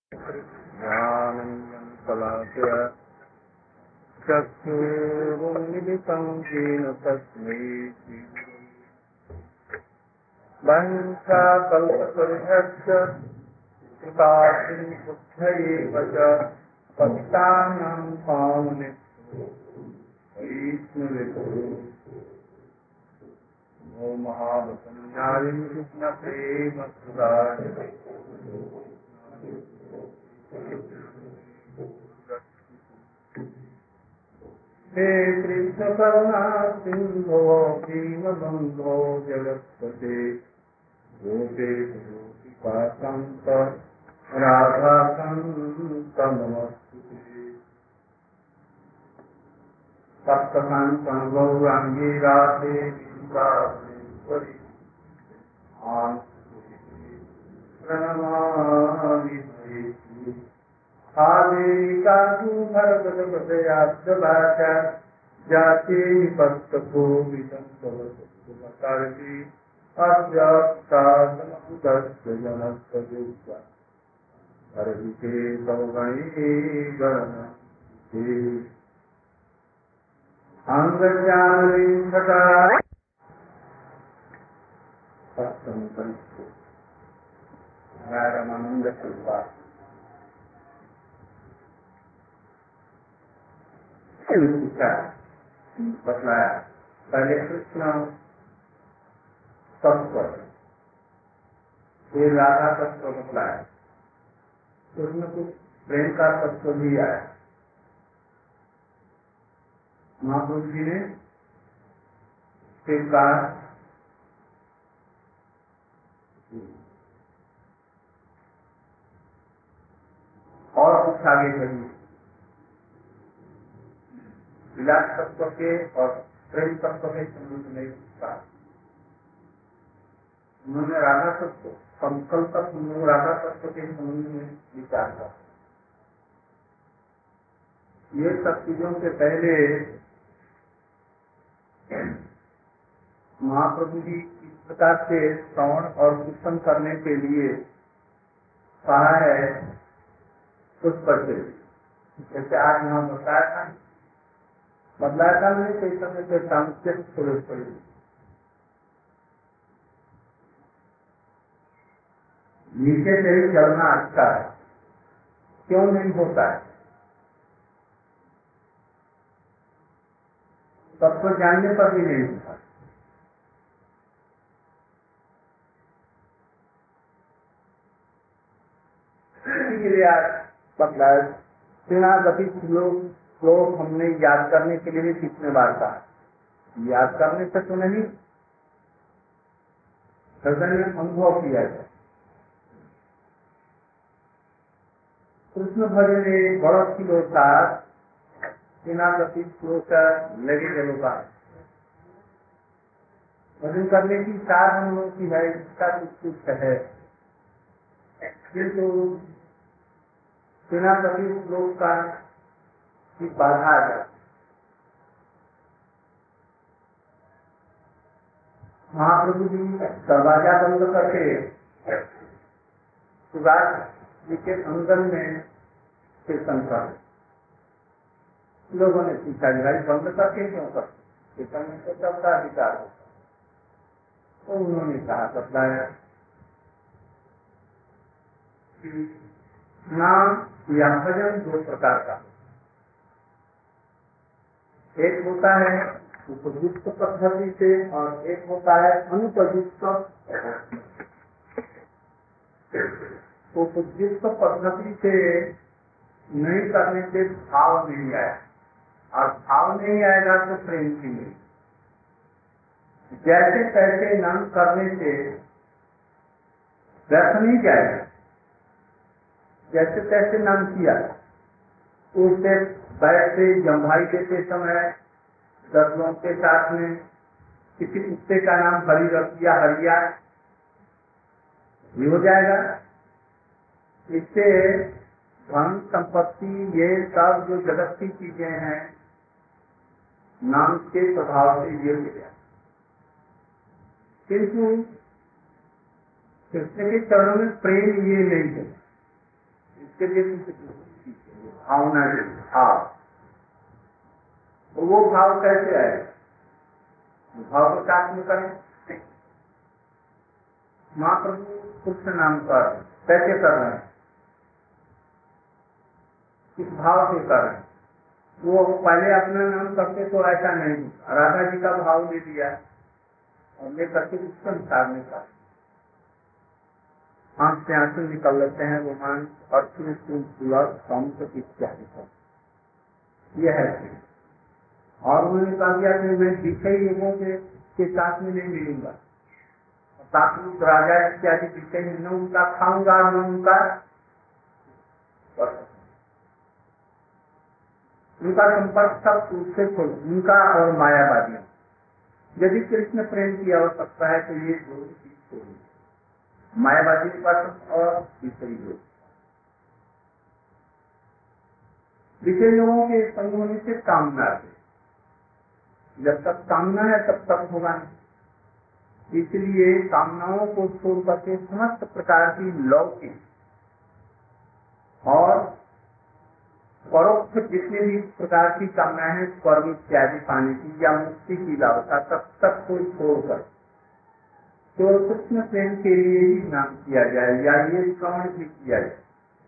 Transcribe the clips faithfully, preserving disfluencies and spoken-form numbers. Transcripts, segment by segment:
ज्ञानञ्जन शलाकया चक्षुरुन्मिलितं येन तस्मै वंशाकल्पतरुभ्यश्च कृपासिन्धुभ्यैव च पतितानां पावनेभ्यो वैष्णवेभ्यो नमो महावसन्याय कृष्णप्रेमसुधाय हे कृष्ण करुणा सिंधो दीनबंधो जगत्पते गोपेश गोपिकान्त राधाकान्त नमस्ते सप्तकान्तं गौरांगी राधे वृन्दावनेश्वरी प्रणमामि आवेकासु भरतपदयात्रभाषा जाते निपस्तको विदन्तवती अव्याप्तादस्य जनस्तदुष्टा हरिते सौगणे गणते अंगज्ञानलिङ्गता सत्संकल्पो रामानंद कृपा बतलाया। पहले कृष्ण तत्व फिर राधा तत्व बतलाया, कृष्ण को प्रेम का तत्व भी आया। महाप्रभु जी ने फिर कहा और कुछ आगे बढ़ी विलास तत्व के और प्रेम तत्व के संबंध में पूछा। उन्होंने राधा तत्व संकल्प राधा तत्व के संबंध में विचार किया। ये सब चीजों से पहले महाप्रभु जी इस प्रकार से श्रवण और कीर्तन करने के लिए कहा है कुछ पढ़ते, जैसे आज यहाँ बताया था बदलाया था नहीं कई समय से सांस्कृतिक पुरुष पड़ी। नीचे से ही चलना अच्छा है, क्यों नहीं होता है? सबको जानने पर भी नहीं होता। इसलिए आज बतलाया बिना गति लोग श्लोक हमने याद करने के लिए भी कितने बार कहा, याद करने से तो नहीं, हृदय में अनुभव किया जाए। कृष्ण भजन बड़ा किलो था बिना गति श्लोक लगे गलो का भजन करने की चार हम लोग की है, इसका कुछ कुछ है, किंतु बिना कभी श्लोक का की बाधा आ जाती। महाप्रभु जी दरवाजा बंद करके सुभाष जी के अंगन में कीर्तन कर, लोगों ने पूछा भाई बंद करके क्यों करते, कीर्तन में तो सबका अधिकार होता। तो उन्होंने कहा बताया नाम या भजन दो प्रकार का, एक होता है उपयुक्त पद्धति से और एक होता है अनुपयुक्त। उपयुक्त पद्धति से नहीं करने से भाव नहीं आया, और भाव नहीं आएगा तो प्रेम की नहीं। जैसे तैसे नाम करने से व्यर्थ नहीं जाएगा, जैसे तैसे नाम किया, उससे बैठते जम्भाई देते समय दस लोगों के साथ में किसी कुत्ते का नाम हरी रख दिया, हरिया ये हो जाएगा। इससे धन संपत्ति ये सब जो जगत की चीजें हैं नाम के प्रभाव से ये हो गया, किंतु कृष्ण के चरणों में प्रेम ये नहीं है। उसके लिए भावना के भाव, तो वो भाव कैसे आए? भाव प्रकाश में करें। महाप्रभु कृष्ण नाम पर कैसे कर रहे हैं? किस भाव से कर रहे हैं? वो पहले अपना नाम करते तो ऐसा नहीं, राधा जी का भाव ले लिया और ले करके उसके अनुसार में कर, आंख से आंसू निकल लेते हैं, रोमांस और इत्यादि का यह है। और उन्होंने कहा दिया कि मैं दिखे लोगों के, के साथ में नहीं मिलूंगा, सात्विक राजा इत्यादि दिखे न उनका खाऊंगा न उनका उनका संपर्क सब उससे खोल, उनका और मायावादियों। यदि कृष्ण प्रेम की आवश्यकता है तो ये दो चीज खोली, मायावादी पक्ष और विषयी लोग। विषय लोगों के संग होने से कामना से, जब तक कामना है तब तक होगा नहीं। इसलिए कामनाओं को छोड़ करके समस्त प्रकार की लौकिक और परोक्ष जितने भी प्रकार की कामनाएं हैं, स्वर्ग इत्यादि पाने की या मुक्ति की लालसा, तब तक को छोड़कर तो कृष्ण प्रेम के लिए ही नाम किया जाए या ये श्रवण भी किया जाए।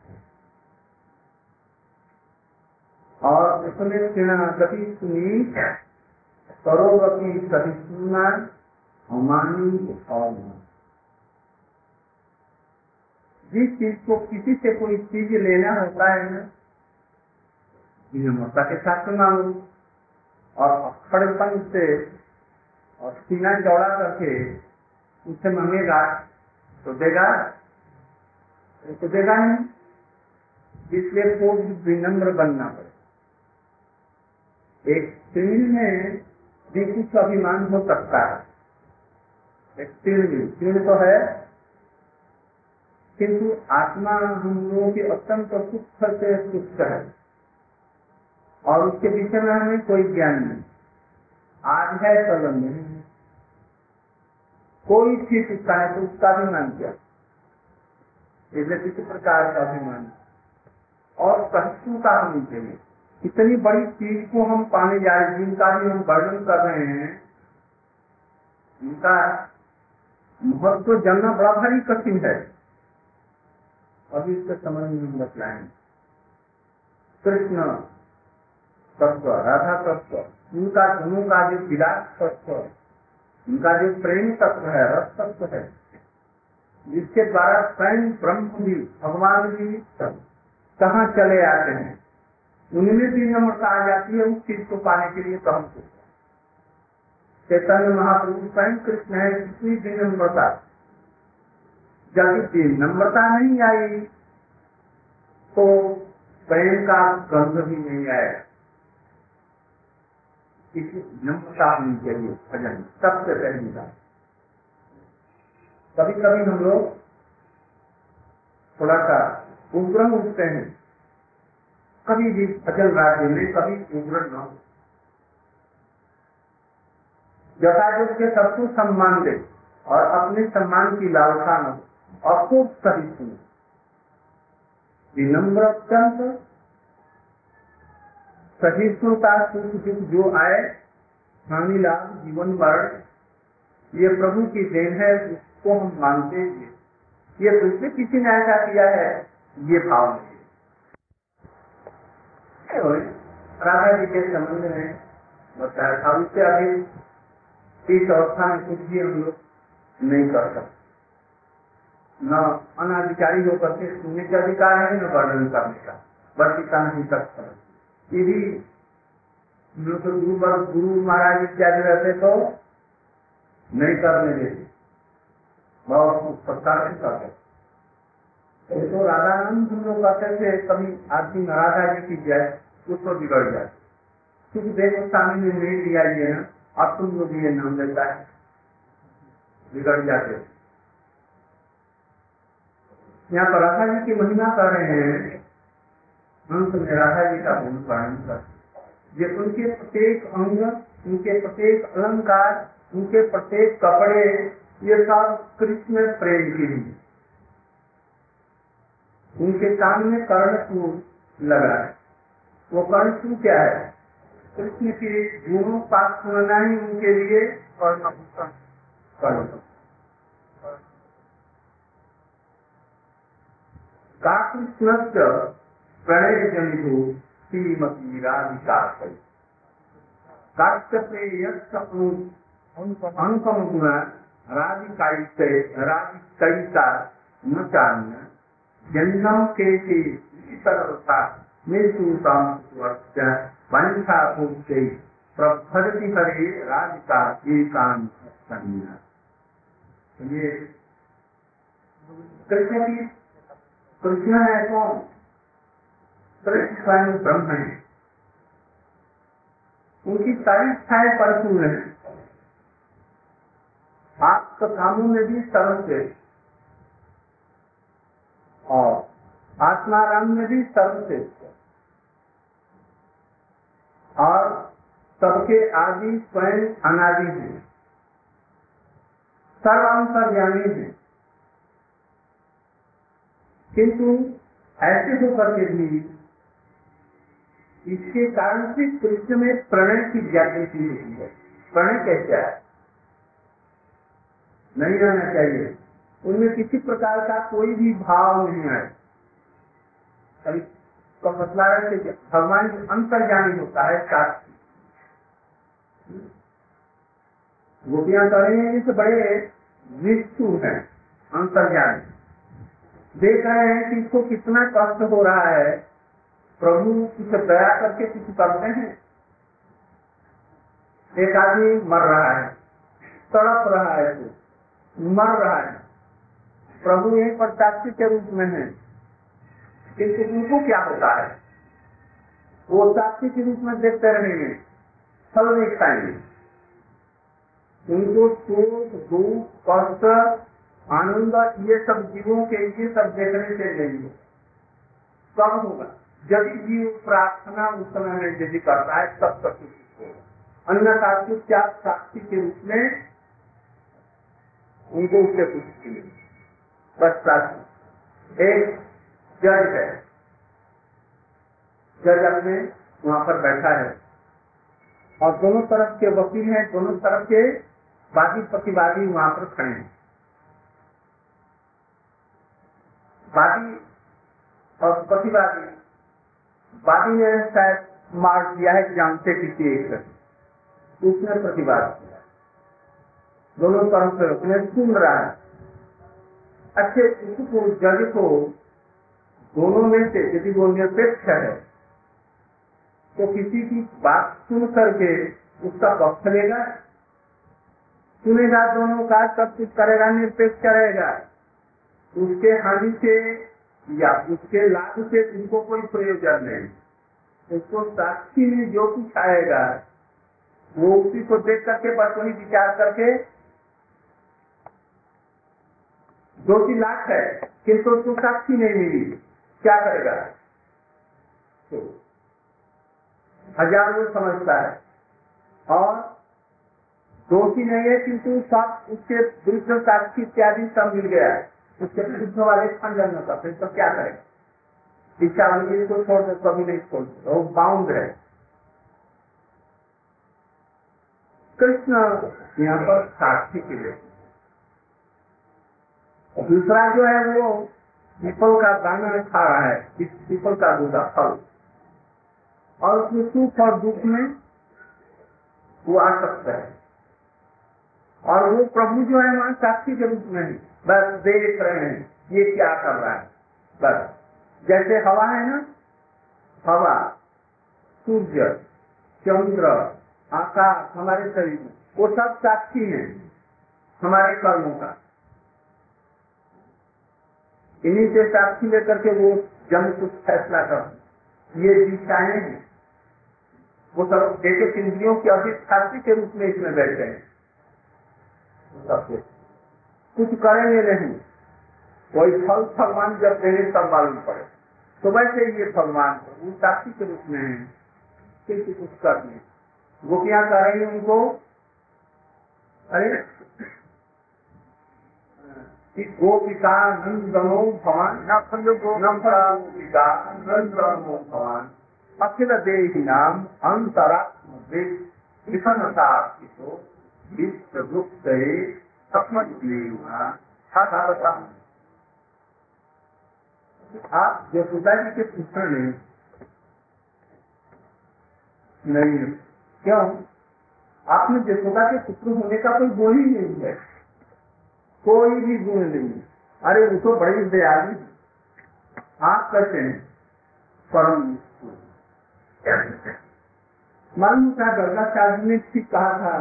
और उसमें कभी सुनी सरोवती कभी सुनना अमानी और जिस चीज को किसी से कोई चीज लेना होता है ना, विनम्रता के साथ मांगो और अखड़पन से और सीना चौड़ा करके उससे मांगेगा तो देगा, तो देगा नहीं। इसलिए को विनम्र बनना पड़े। एक तिल में भी कुछ अभिमान हो सकता है, एक तिल में तिल तो है, किंतु आत्मा हम लोगों की अत्यंत सुख से सुख है और उसके विषय में हमें कोई ज्ञान नहीं। आज है कल नहीं, कोई चीज उसका है तो उसका अभिमान क्या, इसलिए किसी प्रकार का अभिमान और सहिष्णुता होनी चाहिए। इतनी बड़ी चीज को हम पाने जा रहे, जिनका भी हम वर्णन कर रहे हैं, उनका महत्व जानना बड़ा भारी कठिन है। अभी इसके समझ में बतलाएं। कृष्ण तत्व, राधा तत्व, उनका दोनों का जो विलास तत्व, उनका जो प्रेम तत्व है, रस तत्व है, जिसके द्वारा स्वयं ब्रह्म भी भगवान भी कहाँ चले आते हैं, उनमें भी नम्रता आ जाती है। उस चीज को पाने के लिए तो हमको चैतन्य महाप्रभु स्वयं कृष्ण है, कितनी विनम्रता। जब नम्रता नहीं आई तो प्रेम का गंध भी नहीं आएगा। किसी नम्रता होनी चाहिए भजन सबसे पहली बात। कभी कभी हम लोग थोड़ा सा उग्र उठते हैं, कभी भी अचल राज्य में कभी उग्र न हो, यथायुग के सबको सम्मान दे और अपने सम्मान की लालसा न हो और खूब सही सुने। विनम्र अत्यंत सहिष्णुता सुख दुख जो आए, हानि लाभ जीवन मरण, ये प्रभु की देन है, उसको हम मानते हैं। ये दूसरे किसी ने ऐसा किया है, ये भाव नहीं। राधा जी के संबंध में बताया था, उससे अभी इस अवस्था में कुछ भी हम लोग नहीं कर सकते। न अनाधिकारी होकर के सुनने के अधिकार है, न वर्णन करने का, वर्षिता नहीं कर सकते। ये भी तो गुरु गुरु महाराज इत्यादि रहते तो नहीं करने देते, बहुत सत्ता नहीं करते। तो राधा नाम हम लोग कहते थे, कभी आदमी राधा जी की जाए उसको बिगड़ जाए, क्योंकि देखो स्वामी ने नहीं लिया ये ना, अब तुम लोग ये नाम लेता है, बिगड़ जाते। यहाँ पर राधा जी की महिमा कर रहे हैं, अंत में राधा जी का गुण वर्णन कर, ये उनके प्रत्येक अंग, उनके प्रत्येक अलंकार, उनके प्रत्येक कपड़े, ये सब कृष्ण प्रेम के लिए। उनके कान में कर्णसूल लगा है। वो कर्णसूल क्या है? कृष्ण के गुणों का सुनना ही उनके लिए कर्णभूषण कर्ण का कृष्ण प्रणय जनितो श्रीमती राधिका अनुपम गुण राधिका राधिका न चान्य जन्म के सरलता वंशा पूर्ति प्रभरति हरे राधिका एकांत। ये कृष्ण की कृष्ण है कौन? कृष्ण स्वयं ब्रह्म है। उनकी सारी इच्छाएं परिपूर्ण है। आपका कामों में भी सर्वश्रेष्ठ और आत्माराम में भी सर्वश्रेष्ठ और सबके आदि स्वयं अनादि है, सर्वांतर्यामी है। किंतु ऐसे होकर के भी इसके कारण से कृष्ण में प्रणय की जागृति होती है। प्रणय कैसा है? नहीं रहना चाहिए, उनमें किसी प्रकार का कोई भी भाव नहीं है। कभी तो मतलब है कि भगवान अंतर्यामी होता है। साक्षी गोपियां कह रही हैं जैसे बड़े निष्ठुर हैं, अंतर्यामी। देख रहे हैं कि इसको कितना कष्ट हो रहा है, प्रभु कुछ दया करके कुछ करते हैं। एक आदमी मर रहा है, तड़प रहा है, तो मर रहा है, प्रभु यही पर साक्षी के रूप में है। किंतु उनको क्या होता है? वो साक्षी के रूप में देखते रहेंगे, फल नहीं खाएंगे। उनको शोक दुख कष्ट आनंद ये सब जीवों के ये सब देखने से नहीं कब होगा? यदि जीव प्रार्थना उस समय में यदि करता है तब तक कुछ होगा। अन्यथा क्या साक्षी के रूप में उनको उससे कुछ मिले। बस साक्षी एक जज है, जज अपने वहां पर बैठा है और दोनों तरफ के वकील हैं, दोनों तरफ के वादी प्रतिवादी वहां पर खड़े हैं। वादी और प्रतिवादी, वादी ने शायद मार दिया है जानते किसी एक, उसने प्रतिवाद किया। दोनों तरफ से उसने सुन रहा है। अच्छे उसको जज को दोनों में से यदि वो निरपेक्ष है तो किसी की बात सुन करके उसका पक्ष लेगा, सुनेगा दोनों का, सब कुछ करेगा, निरपेक्ष करेगा। उसके हानि से या उसके लाभ से उनको कोई प्रयोजन नहीं। उसको साक्षी में जो कुछ आएगा वो उसी को देख करके बस वही विचार करके दोषी लाख है किंतु उसको साक्षी नहीं मिली, क्या करेगा? तो हजार वो समझता है और दोषी नहीं है किंतु सब उसके विरुद्ध साक्षी इत्यादि सब मिल गया है, उसके विरुद्ध वाले खंडन न करते तो क्या करेगा? इच्छा वाली को छोड़ दे, कभी नहीं छोड़ दे, वो बाउंड है। कृष्ण यहाँ पर साक्षी के लिए। दूसरा जो है वो पीपल का दाना खा रहा है, इस पीपल का दूसरा फल, और उसमें सुख और दुख में वो आ सकता है। और वो प्रभु जो है वहाँ साक्षी के रूप में बस देख रहे हैं ये क्या कर रहा है। बस जैसे हवा है ना, हवा, सूर्य, चंद्र, आकाश हमारे शरीर में, वो सब साक्षी हैं हमारे कर्मों का। इन्हीं से साक्षी लेकर के वो जब कुछ फैसला कर, ये दिशाएं हैं, वो सब एक एक इंद्रियों की अधिष्ठात्री के रूप में इसमें बैठे हैं। कुछ करेंगे नहीं, कोई फल भगवान जब देने तब मालूम पड़े। तो वैसे ये भगवान वो साक्षी के रूप में है, किसी कुछ करने। गोपियां कह रही उनको, अरे कि गोपिका नंदनो भवान नफल गोपिका नंदनो भवान अखिल देही नाम अंतरात्म विषमतार्थितो विश्वगुप्त आप यशोदा जी के पुत्र नहीं नहीं क्यों? आपने यशोदा के पुत्र होने का कोई गुण ही नहीं है, कोई भी गुण नहीं। अरे वो तो बड़ी दयालु, आप कहते हैं परम मालूम क्या गर्गाचार्य ने ठीक कहा था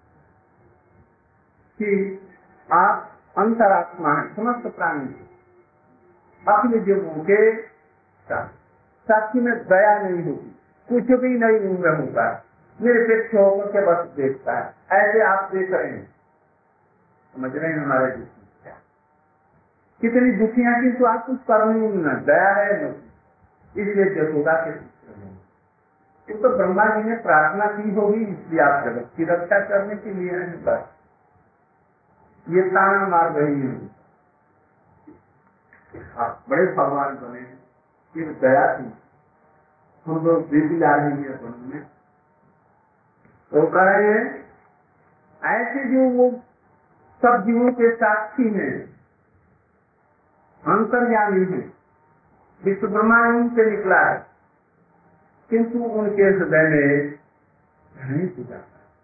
कि आप अंतरात्मा है, समस्त प्राणी अपने जीवों के साक्षी में दया नहीं होती, कुछ भी नहीं उम्र होता है, निरपेक्ष होकर के बस देखता है। ऐसे आप देख रहे हैं, समझ रहे हैं हमारे दुखी कितनी दुखियां, किंतु आप कुछ करने न दया है न, इसलिए यशोदा के पुत्र तो ब्रह्मा जी ने प्रार्थना की होगी, इसलिए आप जगत की रक्षा करने के लिए हैं। बस ये ताना मार रही है, आप बड़े भगवान बने, फिर दया थी, हम लोग देवी ला रही है बनने तो कह रहे हैं ऐसे जो वो सब जीवों के साक्षी हैं, अंतर्यामी है, विश्व ब्रह्मांड से निकला है, किंतु उनके हृदय में नहीं पूजा।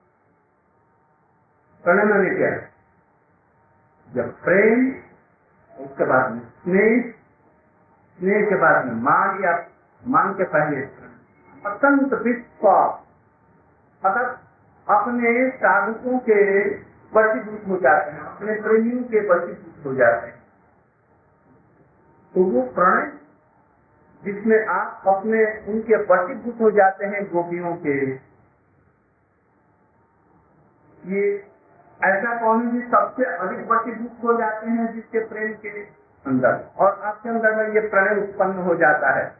प्रणय ने क्या, जब प्रेम, उसके बाद में स्नेह, स्नेह के बाद में मान, या मान के पहले अत्यंत विश्वास, अगर अपने साधकों के वशीभूत हो जाते हैं, अपने प्रेमियों के वशीभूत हो जाते हैं, तो वो प्रणय जिसमें आप अपने उनके वशीभूत हो जाते हैं गोपियों के, ये ऐसा कौन है सबसे अधिक वशीभूत हो जाते हैं जिसके प्रेम के अंदर, और आपके अंदर में ये प्रणय उत्पन्न हो जाता है।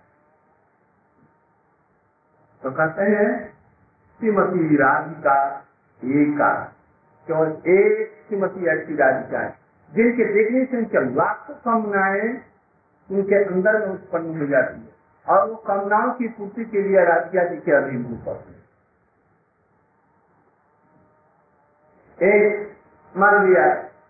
तो कहते हैं श्रीमती राधिका एका, केवल एक श्रीमती ऐसी राधिका है जिनके देखने से उनके लाखों कामनाएं उनके अंदर में उत्पन्न हो जाती है, और वो कामनाओं की पूर्ति के लिए राधिका जी के अधीन हो पड़ते हैं। एक मान लिया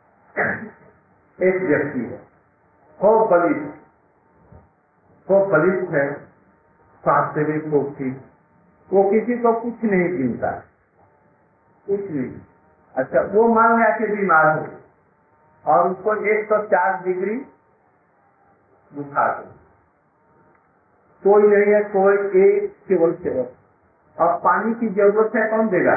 एक व्यक्ति है, हो बलिष्ठ, हो बलिष्ठ है, स्वास्थ्य में को ठीक, वो किसी को कुछ नहीं गिनता, कुछ नहीं। अच्छा, वो मान लिया कि बीमार हो और उसको एक सौ चार डिग्री बुखार हो, कोई नहीं है, कोई एक केवल केवल, और पानी की जरूरत है, कौन देगा?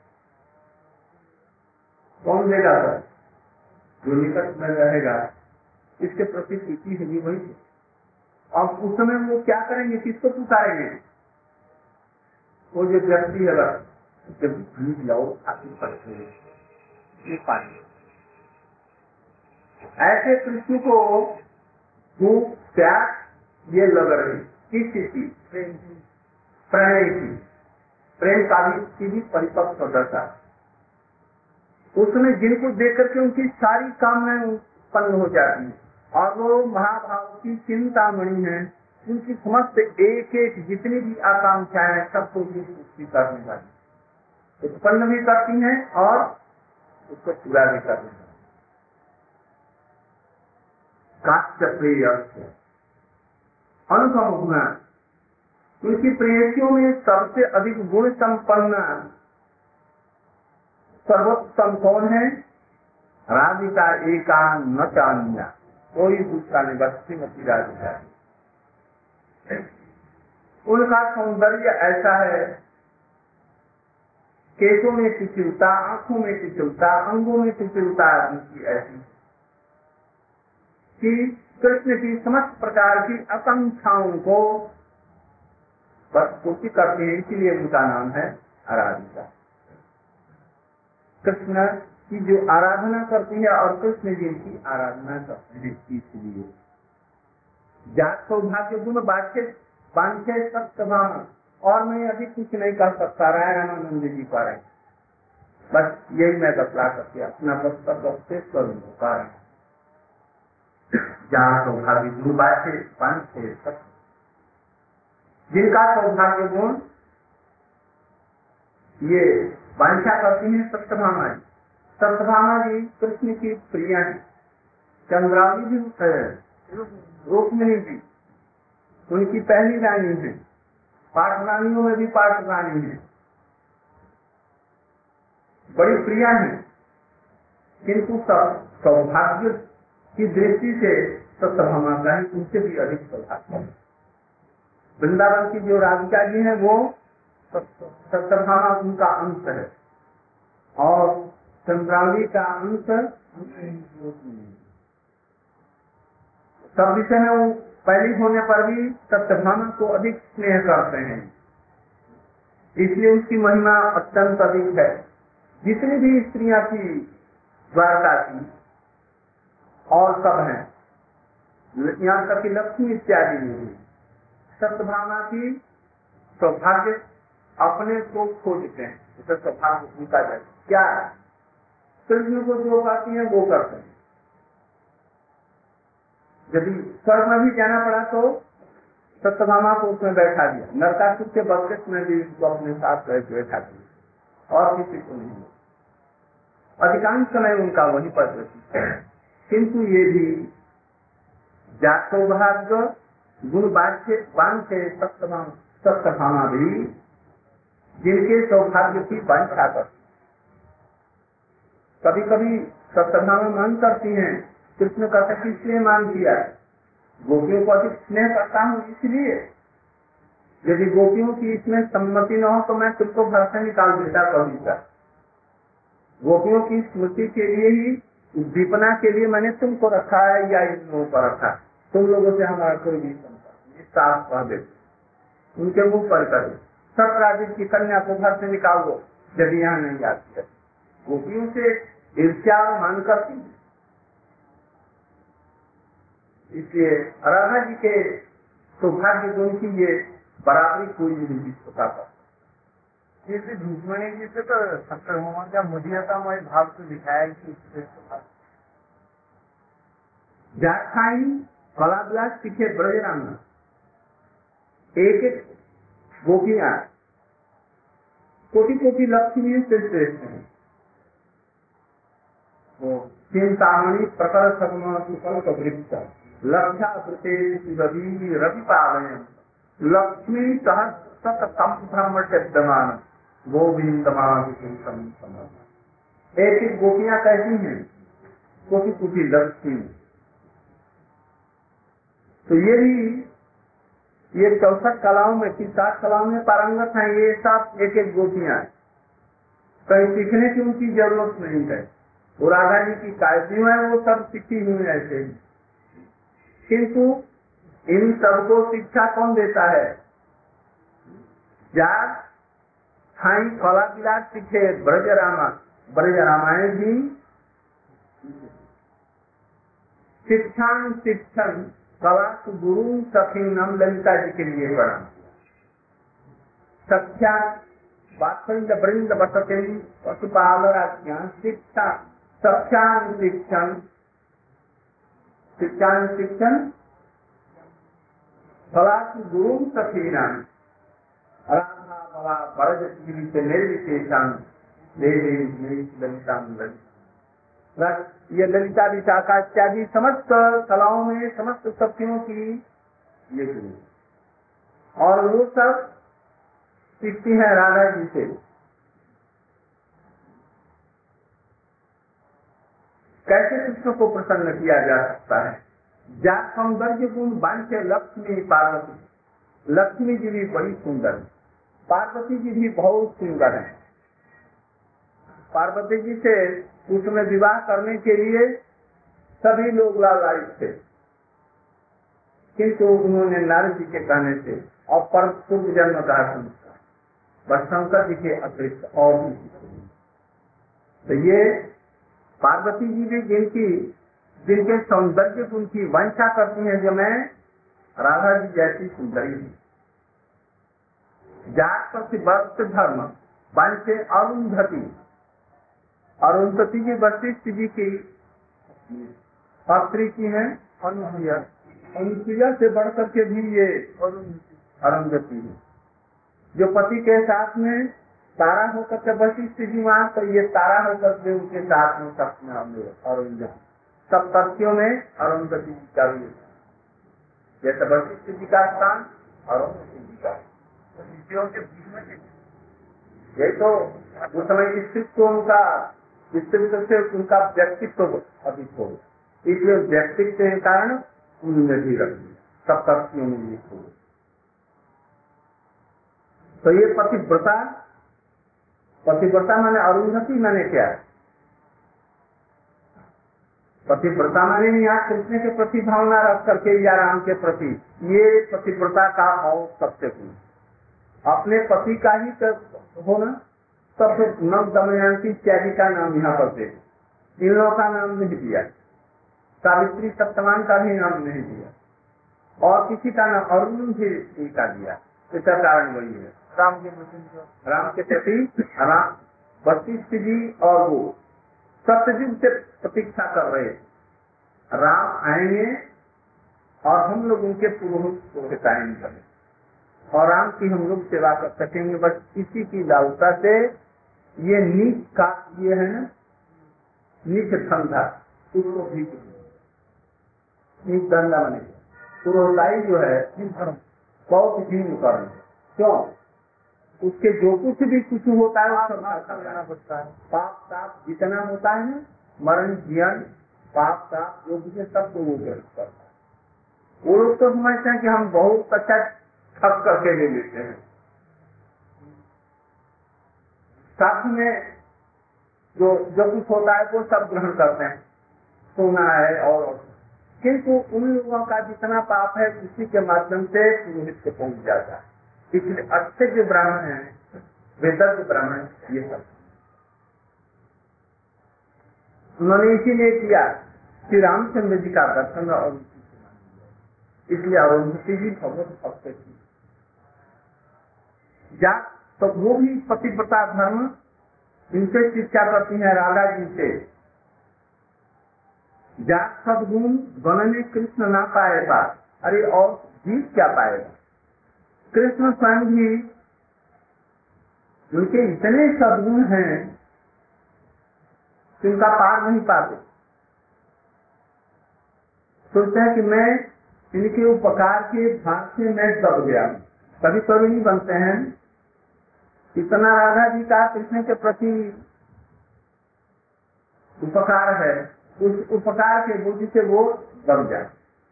कौन देगा? सर जो निकट में रहेगा, इसके प्रति प्रीति होगी वही। अब उस समय वो क्या करेंगे, किसको पुकारेंगे? वो जो व्यक्ति है जब भूख लाओ आखिर पड़ते ये पानी, ऐसे कृष्ण को भूख प्यास ये लग रही किस चीज की? प्रणय की, प्रेम का भी की भी परिपक्व दशा। उसमें जिनको देख करके उनकी सारी कामनाएं उत्पन्न हो जाती है, और वो महाभाव की चिंतामणि है, उनकी समस्त एक एक जितनी भी आकांक्षाएं सबको पूर्ति करने वाली, उत्पन्न भी करती हैं और उसको पूरा भी करने वाली। काश्य प्रिय अनुभव गुणा, उनकी प्रेयसियों में सबसे अधिक गुण संपन्न सर्वोत्तम कौन है? राधिका एका न चान्या, कोई दूसरा नहीं, बस श्रीमती राधिका। उनका सौंदर्य ऐसा है, केशों में शिथिलता, आंखों में शिथिलता, अंगों में शिथिलता उनकी ऐसी कि कृष्ण की समस्त प्रकार की आकांक्षाओं को बस पूर्ति करते हैं, इसीलिए उनका नाम है राधिका। कृष्ण की जो आराधना करती है और कृष्ण जी की आराधना करते हैं, इसलिए जात सौभाग्य गुण बांटे बांटे सत्यभामा, और मैं अभी कुछ नहीं कर सकता। राय रामानंद जी पर बस यही मैं बतला करके अपना पुस्तक शेष करूंगा। जहाँ सौभाग्य दुर्भाग्य पंच है सत्य, जिनका सौभाग्य गुण ये वांछा करती है सत्यभामा जी। सत्यभामा जी कृष्ण की प्रिया है, चंद्रावली भी है, रुक्मिणी जी उनकी पहली रानी है, पाठ रानियों में भी पाठ रानी है, बड़ी प्रिया है, किंतु सौभाग्य की दृष्टि से सत्यभामा का ही उनसे भी अधिक सौभाग्य। वृंदावन की जो राधिका जी है वो सत्यभामा उनका अंश है और चंद्रावली का अंश सब विषय में वो पहली होने पर भी सत्यभामा को अधिक स्नेह करते हैं, इसलिए उसकी महिमा अत्यंत अधिक है। जितनी भी स्त्रियां थी द्वारका की और सब हैं, यहाँ तक कि लक्ष्मी इत्यादि में सत्यभामा की सौभाग्य अपने को खोजते हैं, उसे सौभाग्य उनका जाए क्या है, कृष्ण को जो पाती है वो करते हैं। यदि स्वर्ग में भी जाना पड़ा तो सत्यभामा को उसमें बैठा दिया, नरकासुर के बदले में भी उसको अपने साथ बैठा दिया और किसी को नहीं, अधिकांश समय उनका वही पद है। किंतु ये भी जात सौभाग्य गुण बांध से सत्यभामा भी जिनके सौभाग्य की वांछा करती, कभी कभी सत्यभामा मान करती हैं, कृष्ण कहते कि इसलिए मान किया, गोपियों को अधिक स्नेह करता हूँ इसलिए, यदि गोपियों की इसमें सम्मति न हो तो मैं तुमको घर से निकाल देता कभी का। गोपियों की स्मृति के लिए ही, दीपना के लिए मैंने तुमको रखा है या इन लोगों पर रखा, तुम लोगों से हमारा कोई भी संपर्क, साफ कह दे, उनके मुंह पर कर, सब राजीव की कन्या को घर से निकाल दो यदि यहाँ नहीं आती है। गोपियों से ईर्ष्या मान करती है, इसलिए राधा जी के सौभाग्य गुण की ये बराबरी कोई नहीं विश्वता कर। जैसे रुक्मिणी जी से तो सत्यभामा का मुझियतामय भाव को दिखाया कि जाखाई कलाविलास सीखे ब्रजराम, एक एक गोपियां कोटि कोटि लक्ष्मी से श्रेष्ठ हैं। वो चिंतामणि प्रकल सकल्प वृक्ष लक्षा रवि रवि पालयन लक्ष्मी सहस्र ब्रह्म शब्दमान गोविंदमान। एक एक गोपियां कहती हैं कोटि कोटि लक्ष्मी, तो ये भी ये चौसठ कलाओं में की सात कलाओं में पारंगत हैं, ये सब एक एक गोपियां, कहीं सीखने की उनकी जरूरत नहीं है। वो राधा जी की कायदी है, वो सब सीखी हुई ऐसे ही, किंतु इन सबको शिक्षा कौन देता है? जार खाई कला विलास सीखे ब्रज रामा, ब्रज रामायण जी शिक्षण शिक्षण कला गुरु सखी नाम ललिता जी के लिए पढ़ा। सख्या वात्सल्य वृंद बसते पशुपाल राज्ञा शिक्षा सख्यान शिक्षण शिक्षान शिक्षण कला गुरु सखी नाम राधा बला बरज से निर्विशेषण ललिता ललिता। ये ललिता विशाखा इत्यादि समस्त कलाओं में समस्त सखियों की ये गुरु, और वो सब सीखती है राधा जी से। कैसे कृष्ण को प्रसन्न किया जा सकता है? जा सौंदर्य गुण बांधे लक्ष्मी पार्वती, लक्ष्मी जी भी बड़ी सुंदर है, पार्वती जी भी बहुत सुंदर है। पार्वती जी से उसमें विवाह करने के लिए सभी लोग लालायित थे, किंतु उन्होंने नारद जी के कहने से और पर पूर्व जन्म का संस्कार बस शंकर जी के अतिरिक्त और भी, तो ये पार्वती जी भी जिनकी जिनके सौंदर्य गुण की वांछा करती हैं, जो मैं राधा जी जैसी सुंदरी हूँ। जात प्रति वस्त धर्म वांछे अरुंधति, अरुंधति जी वशिष्ठ जी की पत्री की है, अनुसुईया अनुसुईया से बढ़ करके भी ये अरुंधति है, जो पति के साथ में तारा होकर के वशिष्ठ जी वहाँ, तो ये तारा होकर के उनके साथ में सपना अरुंधति, सब पतियों में अरुंधति जी का भी जैसे वशिष्ठ जी का स्थान अरुंधति जी का, के बीच में यही तो उस समय स्त्रीत्व उनका स्त्रीत्व से उनका व्यक्तित्व अधिक हो, इसलिए व्यक्तित्व के कारण उनमें भी रख सब पतियों में भी हो। तो ये पतिव्रता, पतिव्रता माने अरुंधति माने क्या? पतिव्रता माने यहाँ कृष्ण के प्रति भावना रख करके या राम के प्रति, ये पतिव्रता का भाव सबसे पूर्ण, अपने पति का ही होना। तब नव दमयंती इत्यादि का नाम यहाँ पर दे, इन लोगों का नाम नहीं दिया, सावित्री सप्तमान का भी नाम नहीं दिया, और किसी का नाम अरुण भी का दिया। इसका कारण वही है, राम के प्रति राम के प्रति राम वशिष्ठ जी और वो सत्ययुग से प्रतीक्षा कर रहे, राम आएंगे और हम लोग उनके पुरोहित को कायम करें और राम की हम लोग सेवा कर सकेंगे। बस इसी की लालसा से ये नीच का ये है ना, नीच धंधा, उसको भी नीच धंधा बने। पुरोहिताई जो है बहुत हीन कर्म, क्यों? उसके जो कुछ भी कुछ होता है वो सब लेना पड़ता है। पाप ताप जितना होता है ना, मरण जीवन पाप ताप जो कुछ है सबको वो ग्रहण करता है। वो लोग तो समझते हैं कि हम बहुत अच्छा ठग करके ले लेते हैं, साथ में जो जो कुछ होता है वो सब ग्रहण करते हैं, सोना है और किंतु उन लोगों का जितना पाप है उसी के माध्यम से पुरोहित से पहुंच जाता है। इसलिए अच्छे जो ब्राह्मण हैं, वेदज्ञ ब्राह्मण, ये सब उन्होंने इसीलिए किया श्री रामचंद्र जी का दर्शन और इसलिए अरुंधति जी भगवत भक्त थी। जा तो वो भी पतिव्रता धर्म इनसे शिक्षा करती है, राधा जी से। जा सदगुण बनने कृष्ण ना पाएगा, अरे और जीव क्या पाएगा? कृष्ण स्वयं भी उनके इतने सदगुण हैं कि उनका पार नहीं पाते। सोचते हैं कि मैं इनके उपकार के भाग से मैं दब गया। कभी कभी नहीं बनते हैं, इतना राधा जी का कृष्ण के प्रति उपकार है, उस उपकार के बोझ से वो दब जाए।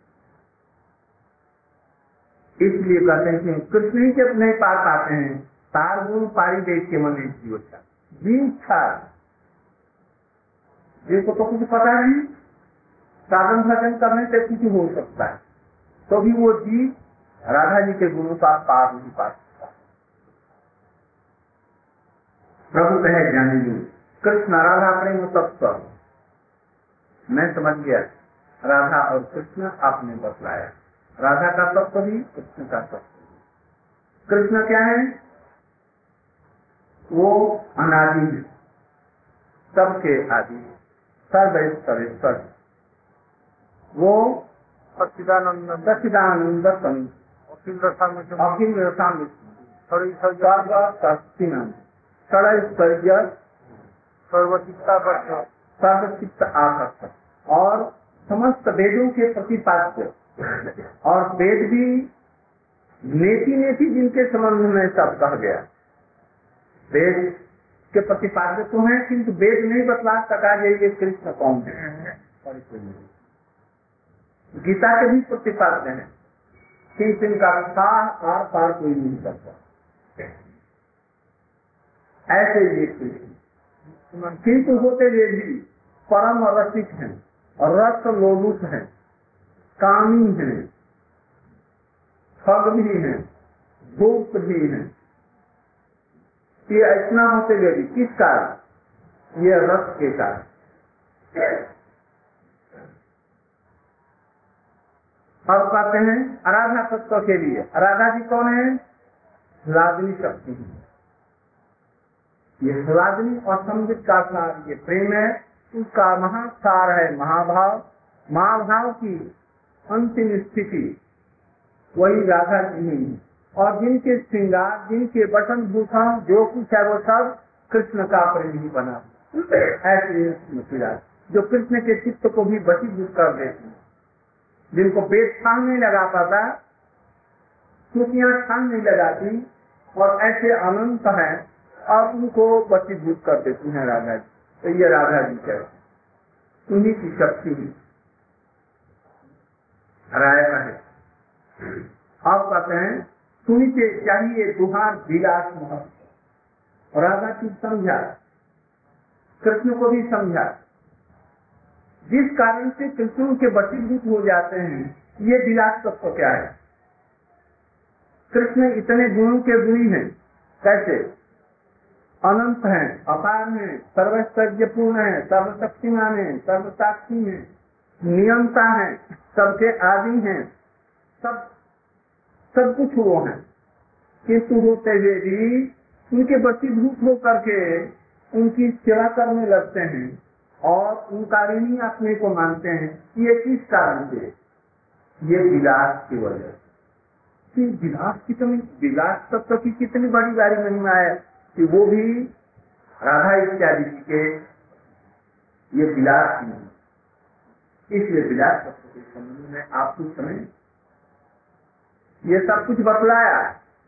इसलिए कहते हैं कि कृष्ण ही जब नहीं पार पाते हैं, तार गुण पारी देख के मन जीवता जीव था, जिसको तो कुछ पता नहीं, साधन भजन करने से कुछ हो सकता है, तो भी वो जीव राधा जी के गुरु का पार नहीं पा सकता। प्रभु कहे जाने जी कृष्ण राधा प्रेम तत्व, मैं समझ गया राधा और कृष्ण आपने बतलाया, राधा का तत्व भी कृष्ण का तत्व भी। कृष्ण क्या है? वो अनादि, सबके आदि, सर्वेश्वर, वो सच्चिदानंद सच्चिदानंद अखिल रसामृत अखिल रसामृत सर्वचित्ता सर्वचित्त आकर्षक और समस्त वेदों के प्रतिपाद्य, और वेद भी नेति नेति जिनके संबंध में सब कह गया। वेद के प्रतिपाद्य तो हैं, किंतु वेद नहीं बतला सका ये कृष्ण कौन है। गीता के भी प्रतिपाद्य हैं, किंतु इनका सार आर पार कोई नहीं करता। ऐसे ये कृष्ण, किंतु होते वे भी परम रसिक हैं, रस लोलुप हैं, कामी हैं, ठग भी हैं, भूख भी हैं। ये इतना होते हुए भी किस कारण? ये रस के कारण। अब कहते हैं आराधना तत्व के लिए, राधा जी कौन है? लादनी शक्ति है। ये लादनी और संगीत का सार ये प्रेम है, उसका महासार है महाभाव। महाभाव की अंतिम स्थिति वही राधा जी ही है। और जिनके श्रृंगार, जिनके बटन भूषण, जो कुछ है वो सब कृष्ण का प्रेमी बना। ऐसे श्रीमती राधा जो कृष्ण के चित्त को भी वशीभूत कर देती, जिनको वेद छान नहीं लगा पाता, श्रुतियां छान नहीं लगाती, और ऐसे अनंत हैं और उनको वशीभूत कर देती हैं राधा जी। तो ये राधा जी कहते उन्हीं की शक्ति राय है। आप कहते हैं सुनिए चाहिए दुहार विलास महत्व। राधा की समझा, कृष्ण को भी समझा, जिस कारण से कृष्ण के वशीभूत हो जाते हैं। ये विलास तत्व क्या है? कृष्ण इतने गुणों के गुणी हैं, कैसे? अनंत हैं, अपार हैं, सर्वैश्वर्यपूर्ण हैं, सर्वशक्तिमान हैं, सर्वसाक्षी हैं, नियंता हैं, सबके आदि हैं, सब सब कुछ वो हैं। किंतु होते हुए भी उनके वशीभूत होकर के उनकी सेवा करने लगते हैं और उनका ऋणी अपने को मानते हैं। ये किस कारण से? ये विलास की वजह से। विलास कितनी विलास तत्व की कितनी बड़ी बड़ी महिमा है कि वो भी राधा इत्यादि के ये विलास नहीं। इसलिए विलास तत्व के संबंध में आप कुछ समय ये सब कुछ बतलाया,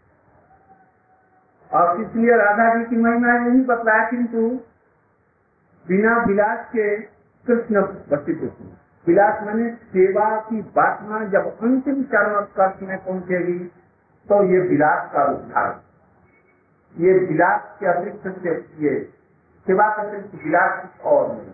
और इसलिए राधा जी की महिमा नहीं बतलाया, किंतु बिना विलास के कृष्ण वशीभूत हुए। विलास माने सेवा की वासना जब अंतिम चरण कष्ट में पहुंचेगी तो ये विलास का उद्धार। ये विलास के अतिरिक्त से ये सेवा के अतिरिक्त विलास कुछ और नहीं।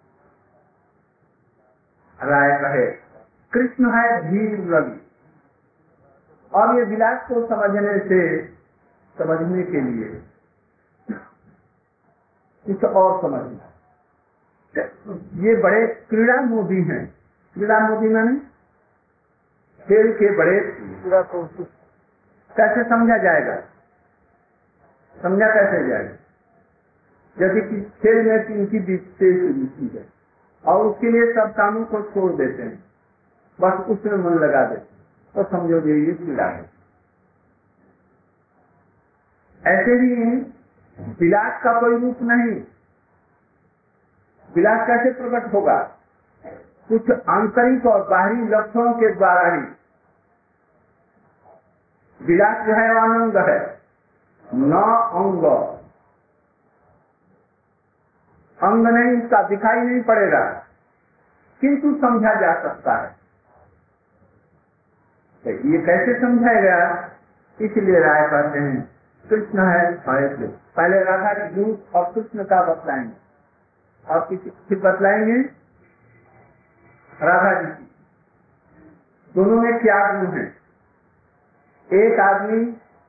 राय कहे कृष्ण है धीर रवि, और ये विलास को समझने से समझने के लिए कुछ और समझना। ये बड़े क्रीड़ा मोदी हैं। क्रीड़ा मोदी माने खेल के बड़े क्रीड़ा को कैसे समझा जाएगा? समझा कैसे जाएगा? जैसे कि खेल में इनकी विशेष रुचि है और उसके लिए सब कामों को छोड़ देते हैं, बस उसमें मन लगा देते हैं, तो समझोगे ये क्रीड़ा है। ऐसे ही विलास का कोई रूप नहीं। विलास कैसे प्रकट होगा? कुछ आंतरिक और बाहरी लक्षणों के द्वारा ही। विलास जो है अनंग है, न अंग। अंग नहीं, उसका दिखाई नहीं पड़ेगा, किंतु समझा जा सकता है। तो ये कैसे समझाएगा? इसलिए राय कहते हैं कृष्ण है भय। पहले राधा की रूप और कृष्ण का बतलाएंगे, और किसी फिर बतलाएंगे राधा जी की। दोनों में क्या गुण है? एक आदमी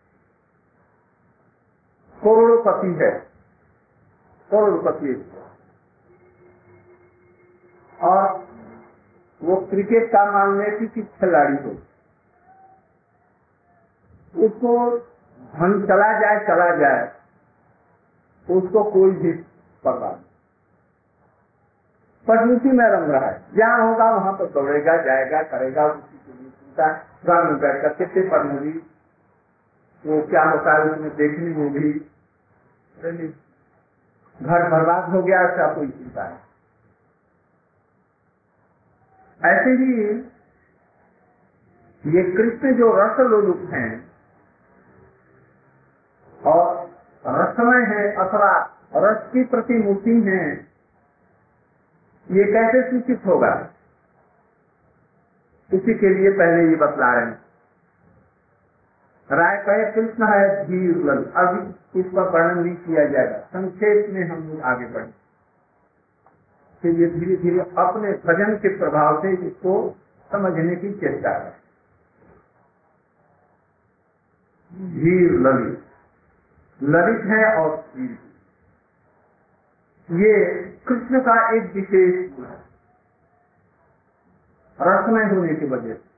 करोड़पति है, करोड़पति, और वो क्रिकेट का मान ले कि खिलाड़ी हो, उसको धन चला जाए चला जाए उसको कोई भी परवाह नहीं, पर उसी में रंग रहा है। जहाँ होगा वहाँ पर दौड़ेगा, जाएगा, करेगा, उसी के लिए चिंता। घर में बैठकर कितने पढ़ने भी वो क्या होता है उसमें देखने में भी घर बर्बाद हो गया, ऐसा कोई चिंता है। ऐसे ही ये कृष्ण जो रस लोलुप हैं और रसमय है अथवा रस की प्रतिमूर्ति है, ये कैसे सूचित होगा? इसी के लिए पहले ये बतला रहे हैं। राय कहे कृष्ण है धीर लल। अभी इस पर वर्णन नहीं किया जाएगा, संक्षेप में हम लोग आगे बढ़े। फिर ये धीरे धीरे अपने भजन के प्रभाव से इसको समझने की चेष्टा करें। धीर ललित, ललित है और धीर, ये कृष्ण का एक विशेष गुण है रसमय होने की वजह से।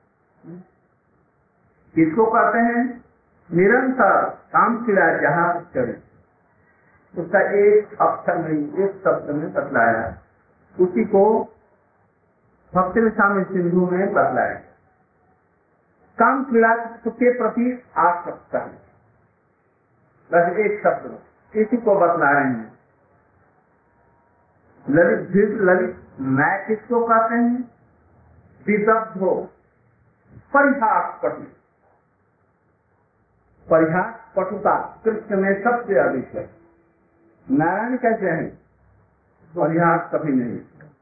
इसको कहते हैं निरंतर काम क्रिया जहाँ चले, उसका एक अक्षर नहीं, एक शब्द में बतलाया, उसी को भक्ति रसामृत सिंधु में बतलाया। काम क्रीड़ा के प्रति आसक्त है, बस एक शब्द इसी को बतला रहे हैं। ललित भी ललित मैं किसको कहते हैं? विदग्ध हो, परिहास पटु। परिहास पटुता कृष्ण में सबसे अधिक है। नारायण कैसे हैं? परिहास कभी नहीं,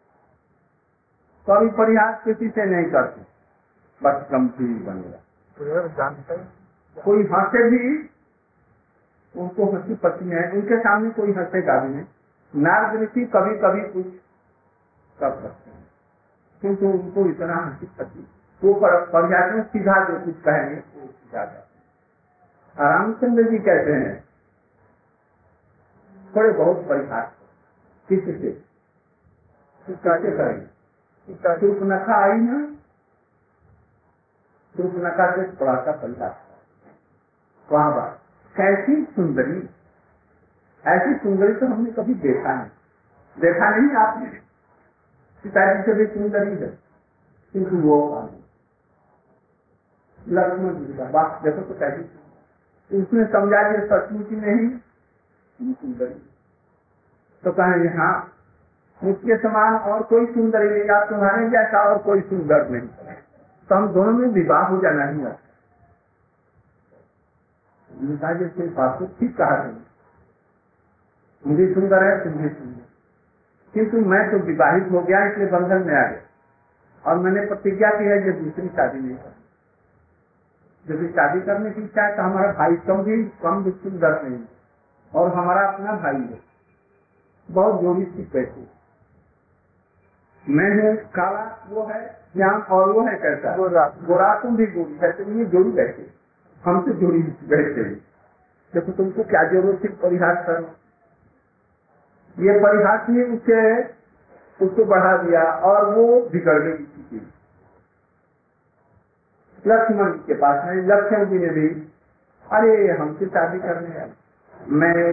कभी परिहास किसी से नहीं करते, बस गंभीर बनेगा। जानते कोई हंसे भी उनको हंसी पसंद है, उनके सामने कोई हंसेगा भी नहीं। नारद ऋषि कभी कभी कुछ कर सकते हैं, क्योंकि उनको इतना हंसी पसंद, वो परिहास में सीधा जो कुछ कहेंगे वो सीधा जाता है। रामचंद्र जी कहते हैं थोड़े बहुत परिहास किसी से कैसे करेंगे? सूर्पनखा आई ना, सूर्पनखा से थोड़ा सा परिहास, वहां बात कैसी सुंदरी, ऐसी सुंदरी तो हमने कभी देखा नहीं। देखा नहीं आपने? पिताजी से भी सुंदरी है, किंतु वो लक्ष्मण जी का बात देखो तो कैसी, उसने समझा कि सचमुच नहीं सुंदरी, तो कहेंगे हाँ मुझके समान और कोई सुंदर नहीं, आप तुम्हारे जैसा और कोई सुंदर नहीं, तो हम दोनों में विवाह हो जाना ही है। जैसे बात को ठीक कहा है, मुझे सुंदर है तुम्हें सुंदर, किंतु मैं तो विवाहित हो गया इसलिए बंधन में आ गया, और मैंने प्रतिज्ञा की है कि दूसरी शादी नहीं करनी। यदि शादी करने की इच्छा है तो हमारा भाई कम भी कम भी सुंदर नहीं, और हमारा अपना भाई है, बहुत जोड़ी सी पैसे, मैं हूँ काला वो है श्याम, और वो है कैसा गोरा, गोरा तुम भी गोरी है, तो ये जोड़ी बैठे, हमसे जोड़ी बैठे। देखो तुमको क्या जरूरत थी परिहास करो? ये परिहास ने उसे उसको बढ़ा दिया और वो बिगड़ गई। लक्ष्मण के पास है, लक्ष्मण जी ने भी अरे हमसे शादी करने आए, मैं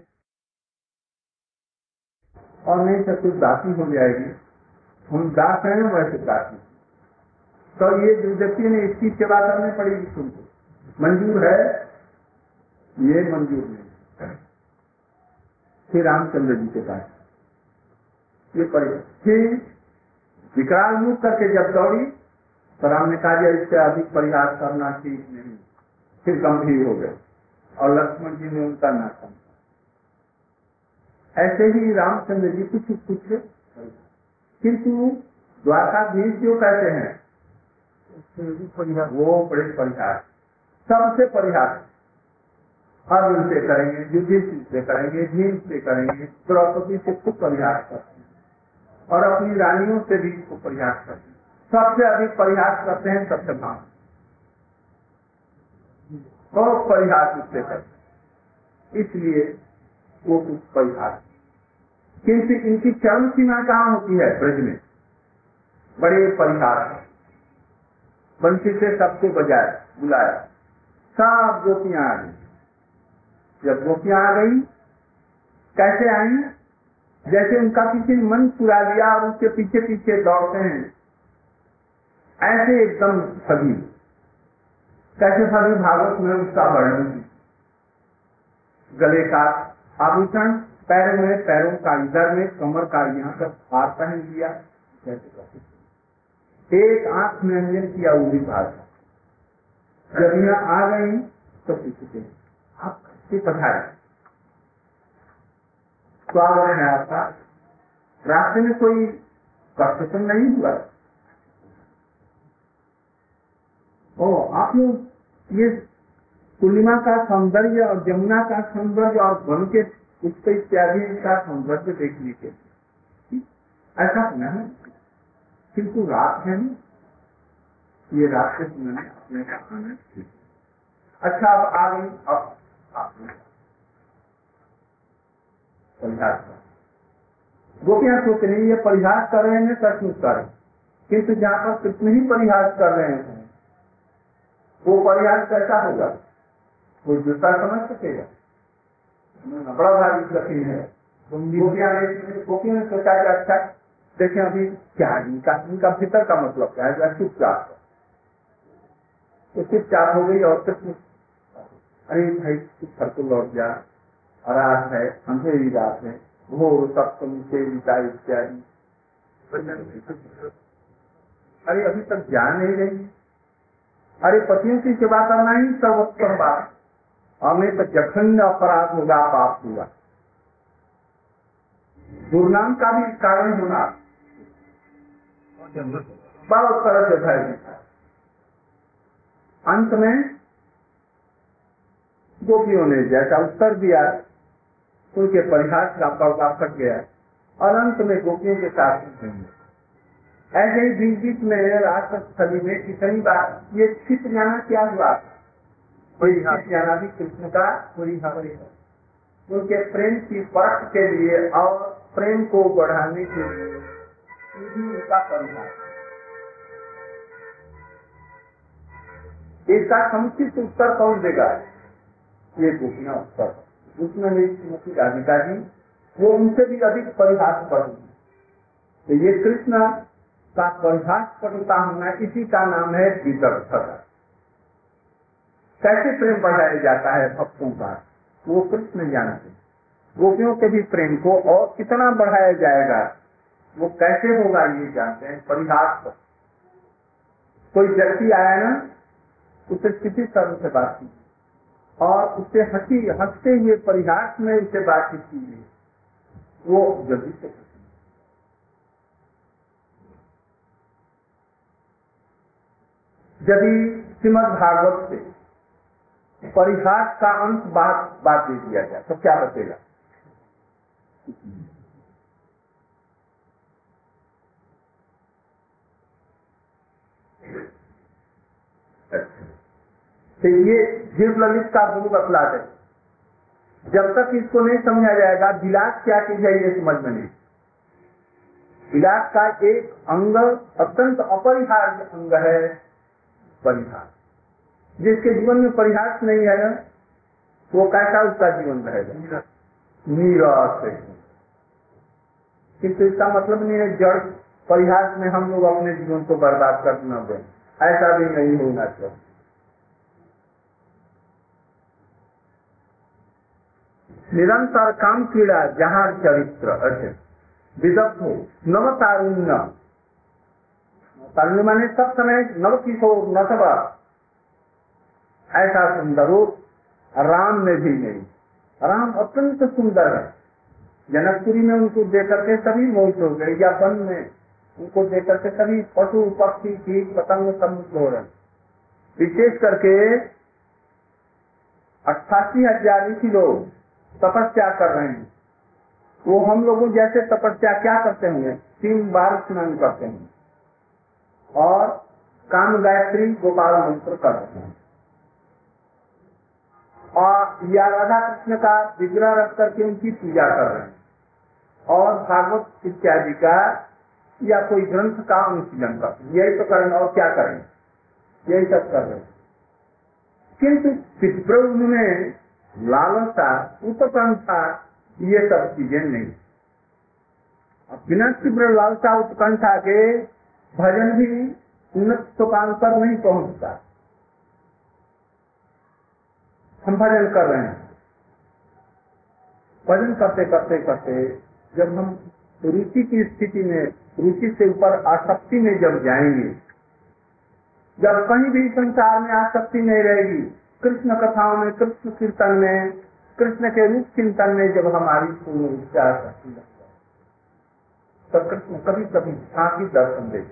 और नहीं तो कुछ दासी हो जाएगी, हम दास हैं वैसे दासी, तो ये जो व्यक्ति ने इसकी सेवा करनी पड़ेगी तुमको, मंजूर है? ये मंजूर नहीं। फिर रामचंद्र जी के पास ये पड़े, फिर विकराल मुख करके जब दौड़ी तो राम ने कहा इससे अधिक परिहास करना ठीक नहीं, फिर गंभीर हो गए और लक्ष्मण जी ने उनका ना समझा। ऐसे ही रामचंद्र जी कुछ कुछ, किंतु द्वारकाधीश जो कहते हैं वो बड़े परिहास, सबसे परिहास, अर्जुन से करेंगे, युधिष्ठिर से करेंगे, भीम से करेंगे, द्रौपदी से खूब परिहास करते हैं और अपनी रानियों से भी खूब परिहास करते हैं। सबसे अधिक परिहास करते हैं सत्यभामा, बहुत परिहास उससे करते, इसलिए वो कुछ परिहास। किंतु इनकी चरम सीमा कहाँ होती है? ब्रज में बड़े परिहास, बंसी से सबको बजाया बुलाया, सब गोपियां आ गई। जब गोपियां आ गई, कैसे आई? जैसे उनका किसी ने मन चुरा लिया और उसके पीछे पीछे दौड़ते हैं, ऐसे एकदम सभी, कैसे सभी भागवत में उसका वर्णन, गले का आभूषण, पैरों में पैरों का इधर में, कमर का यहाँ तक हार पहन लिया, जैसे एक आंख में अंजन किया वो भी भाग। जब यहाँ आ गई तो पूछते आप कैसे पधारे, स्वागत है आपका, रास्ते में कोई कष्ट तो नहीं हुआ? ओ आप लोग ये पूर्णिमा का सौंदर्य और जमुना का सौंदर्य और वन के पुष्प इत्यादि का सौंदर्य देखने के, ऐसा नहीं, किंतु रात है ना, ये रात से सुनने अपने का आनंद। अच्छा अब आ गई, अब परिहास कर गोपियां सोच रही ये परिहास कर रहे हैं, सचमुच कर, किंतु जहाँ पर कितने ही परिहास कर रहे हैं वो परिहास कैसा होगा? कोई दूसरा समझ सकेगा? बड़ा भारी कठिन है। गोपियां ने गोपियों ने सोचा कि अच्छा देखें अभी क्या इनका इनका भीतर का मतलब क्या है, चुपचाप तो चुपचाप हो गई और कृष्ण अरे भाई घर को लौट जा, रात है, अंधेरी रात है, घोर सप्तम से इत्यादि। अरे अभी तक जा नहीं रही, अरे पतियों की सेवा करना ही सर्वोत्तम बात, हमें तो जघन्य अपराध होगा, पाप हुआ, दुर्नाम का भी कारण होना बहुत तरह से भय दिखा। अंत में गोपियों ने जैसा उत्तर दिया, उनके परिहास का पर्दा फट गया और अंत में गोपियों के साथ ऐसे ही बीच बीच में राष्ट्रस्थली में कितनी बार ये छिप जाना क्या हुआ, छिप जाना भी कृष्ण का उनके प्रेम की परख के लिए और प्रेम को बढ़ाने के लिए उनका परिहास। इसका समुचित उत्तर कौन देगा? ये गोपियां उत्तर उसमें मेरी श्रीमती राधिका जी वो उनसे भी अधिक परिहास पढ़ी। तो ये कृष्ण का परिहास पढ़ता होना, इसी का नाम है विदग्धता। कैसे प्रेम बढ़ाया जाता है भक्तों का वो कृष्ण जानते। गोपियों के भी प्रेम को और कितना बढ़ाया जाएगा वो कैसे होगा ये जानते हैं। परिहास, कोई व्यक्ति आया ना, उसे किसी तरह से बात की और उससे हंसी हंसते हुए परिहास में उसे बातचीत की, वो जल्दी से यदि श्रीमद् भागवत से परिहास का अंश बात बात दे दिया जाए तो क्या बचेगा? तो ये जीव ललित का गुरु बतलात है। जब तक इसको नहीं समझा जाएगा विलास क्या चीज है ये समझ में नहीं। विलास का एक अंग अत्यंत अपरिहार्य अंग है परिहास। जिसके जीवन में परिहास नहीं है ना वो कैसा उसका जीवन रहेगा? नीरस है। किंतु इसका मतलब नहीं है जड़ परिहास में हम लोग अपने जीवन को बर्बाद कर न दें, ऐसा भी नहीं होना चाहिए। निरंतर काम क्रीड़ा जहाँ चरित्र अच्छे विदग्ध हो नव तारुण्य, तारुण्य माने सब समय नव किशोर नव ऐसा सुंदर हो। राम में भी नहीं, राम अत्यंत सुंदर है। जनकपुरी में उनको देकर के सभी मोहित हो गए, या वन में उनको देकर के सभी पशु पक्षी कीट पतंग सब हो रहे। विशेष करके अट्ठासी हजार ऋषि लोग तपस्या कर रहे हैं। वो हम लोगों जैसे तपस्या क्या करते होंगे? तीन बार स्नान करते हैं और काम गायत्री गोपाल मंत्र कर रहे हैं और या राधा कृष्ण का विग्रह रख करके उनकी पूजा कर रहे हैं और भागवत इत्यादि का या कोई ग्रंथ का अनुशीलन करते हैं। यही तो करेंगे और क्या करेंगे? यही सब कर रहे हैं। किंतु तीव्र उनमें लालसा उत्कंठा ये सब चीजें नहीं। बिना तीव्र लालसा उत्कंठा के भजन भी उन्नत सोपान पर नहीं पहुंचता। हम भजन कर रहे हैं, भजन करते करते करते जब हम रुचि की स्थिति में, रुचि से ऊपर आसक्ति में जब जाएंगे, जब कहीं भी संसार में आसक्ति नहीं रहेगी, कृष्ण कथाओं में, कृष्ण कीर्तन में, कृष्ण के रूप चिंतन में जब हमारी पूर्ण रूप से आसक्ति लग जाए तब कृष्ण कभी कभी झांकी दर्शन देते,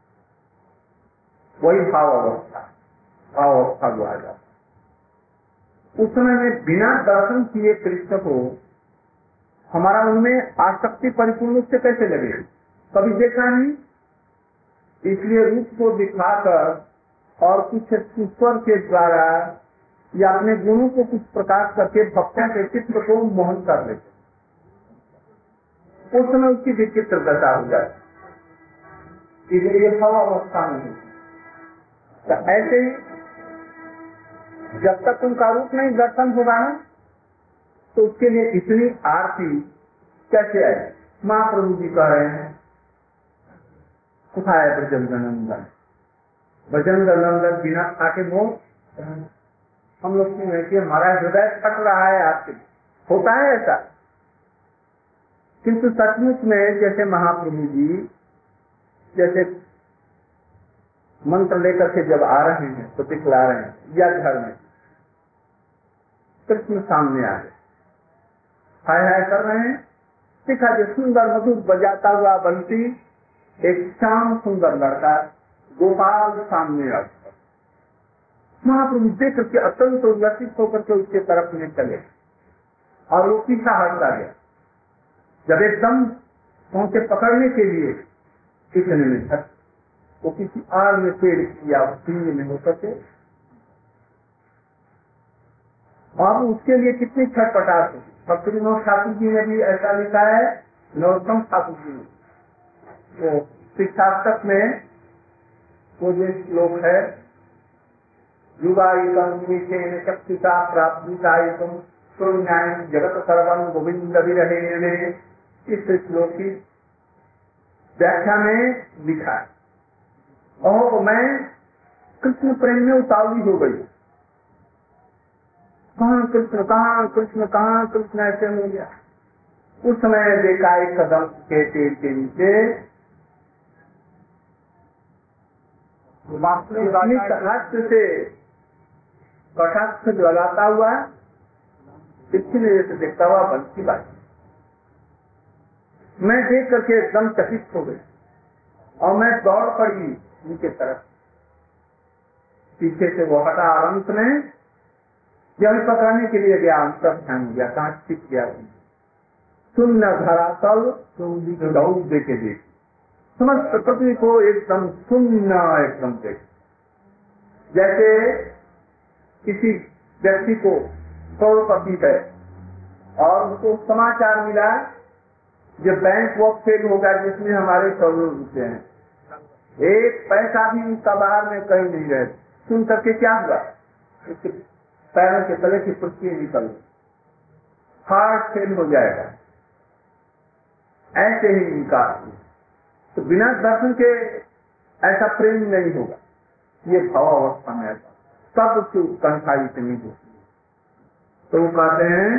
वही भाव अवस्था भाव अवस्था को आ जाता। उस समय में बिना दर्शन किए कृष्ण को हमारा उनमें आसक्ति परिपूर्ण रूप से कैसे लगे? कभी देखा नहीं, इसलिए रूप को दिखाकर और कुछ ईश्वर के द्वारा या अपने गुणों को कुछ प्रकाश करके भक्तों के चित्र को मोहन कर लेते। उस समय उसकी विचित्र दशा हो जाती, इसलिए भाव अवस्था नहीं। तो ऐसे ही जब तक उनका रूप नहीं दर्शन होगा ना तो उसके लिए इतनी आरती कैसे आए? महाप्रभु जी कह रहे हैं उठाए ब्रजनंदन, ब्रजनंदन बिना आके मोह। हम लोग सुने कि हमारा हृदय फट रहा है आपके, होता है ऐसा। किंतु सचमुच में जैसे महाप्रभु जी जैसे मंत्र लेकर के जब आ रहे हैं तो दिखला रहे हैं, या घर में कृष्ण सामने आ गए, हाय हाय कर रहे हैं, दिखा जो सुंदर मधुर बजाता हुआ बंसी, एक श्याम सुंदर लड़का गोपाल सामने आ गया। महाप्रभु देख करके अत्यंत उल्लसित होकर के उसके तरफ में चले और वो पीछा हटता गया। जब एकदम पहुंचे पकड़ने के लिए कितने में तक वो किसी आड़ में पेड़ किया पीने में होकर के, और उसके लिए कितनी छटपटाहट होती। भक्ति विनोद ठाकुर जी ने भी ऐसा लिखा है, नरोत्तम ठाकुर जी ने वो शिक्षास्तक में वो जो श्लोक है, युगायुगम मीठेन शक्तिता प्राप्तिकायुगम सुरन्याय जगत सर्वम गोविंद विरहे, इस श्लोक की व्याख्या में लिखा है। और मैं कृष्ण प्रेम में उतावली हो गई, कहाँ कृष्ण कहाँ कृष्ण कहाँ कृष्ण ऐसे हो गया। उस समय देखा एक कदम के पेड़ के नीचे हस्त से कटाक्ष जलाता हुआ इसलिए से देखता हुआ बंसी बाजी। मैं देख करके एकदम चकित हो गई और मैं दौड़ पड़ी उनके तरफ। पीछे से वो हटा और अंत में जल पकड़ने के लिए गया, सब ध्यान गया, कहाँ छिप गया। शून्य धरातल दे के देख, समस्त पृथ्वी को एकदम शून्य एकदम देख। जैसे किसी व्यक्ति को करोड़पति है और उसको समाचार मिला जो बैंक वो फेल होगा जिसमें हमारे करोड़ों रुपए हैं, एक पैसा भी उसका बाहर में कहीं नहीं रहे। सुन करके क्या हुआ, उसके पैरों के तले की पृथ्वी निकल, हार्ट फेल हो जाएगा। ऐसे ही इनका तो बिना दर्शन के ऐसा प्रेम नहीं होगा। ये भाव अवस्था में ऐसा सब उसकी उत्कंठा इतनी होती है। तो वो कहते हैं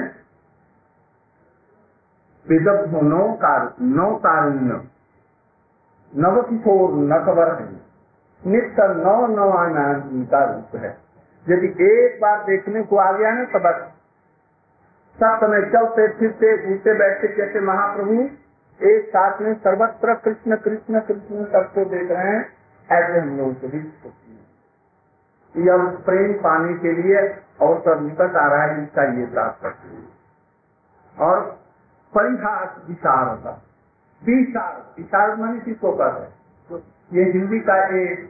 विदग्ध नौ कार नौ कारुण्य नव किशोर नकवर है, नित्य नौ नौ आनंद इनका रूप है। यदि एक बार देखने को आ गया ना तो बस सब समय चलते फिरते उठते बैठते जैसे महाप्रभु एक साथ में सर्वत्र कृष्ण कृष्ण कृष्ण सबको देख रहे हैं, ऐसे हम लोग को भी सोचते हैं। यह प्रेम पाने के लिए अवसर निकट आ रहा है, इसका ये प्राप्त करते हैं। और परिहास विचार होता, विचार विचार मानी किसको कर है, तो ये हिंदी का एक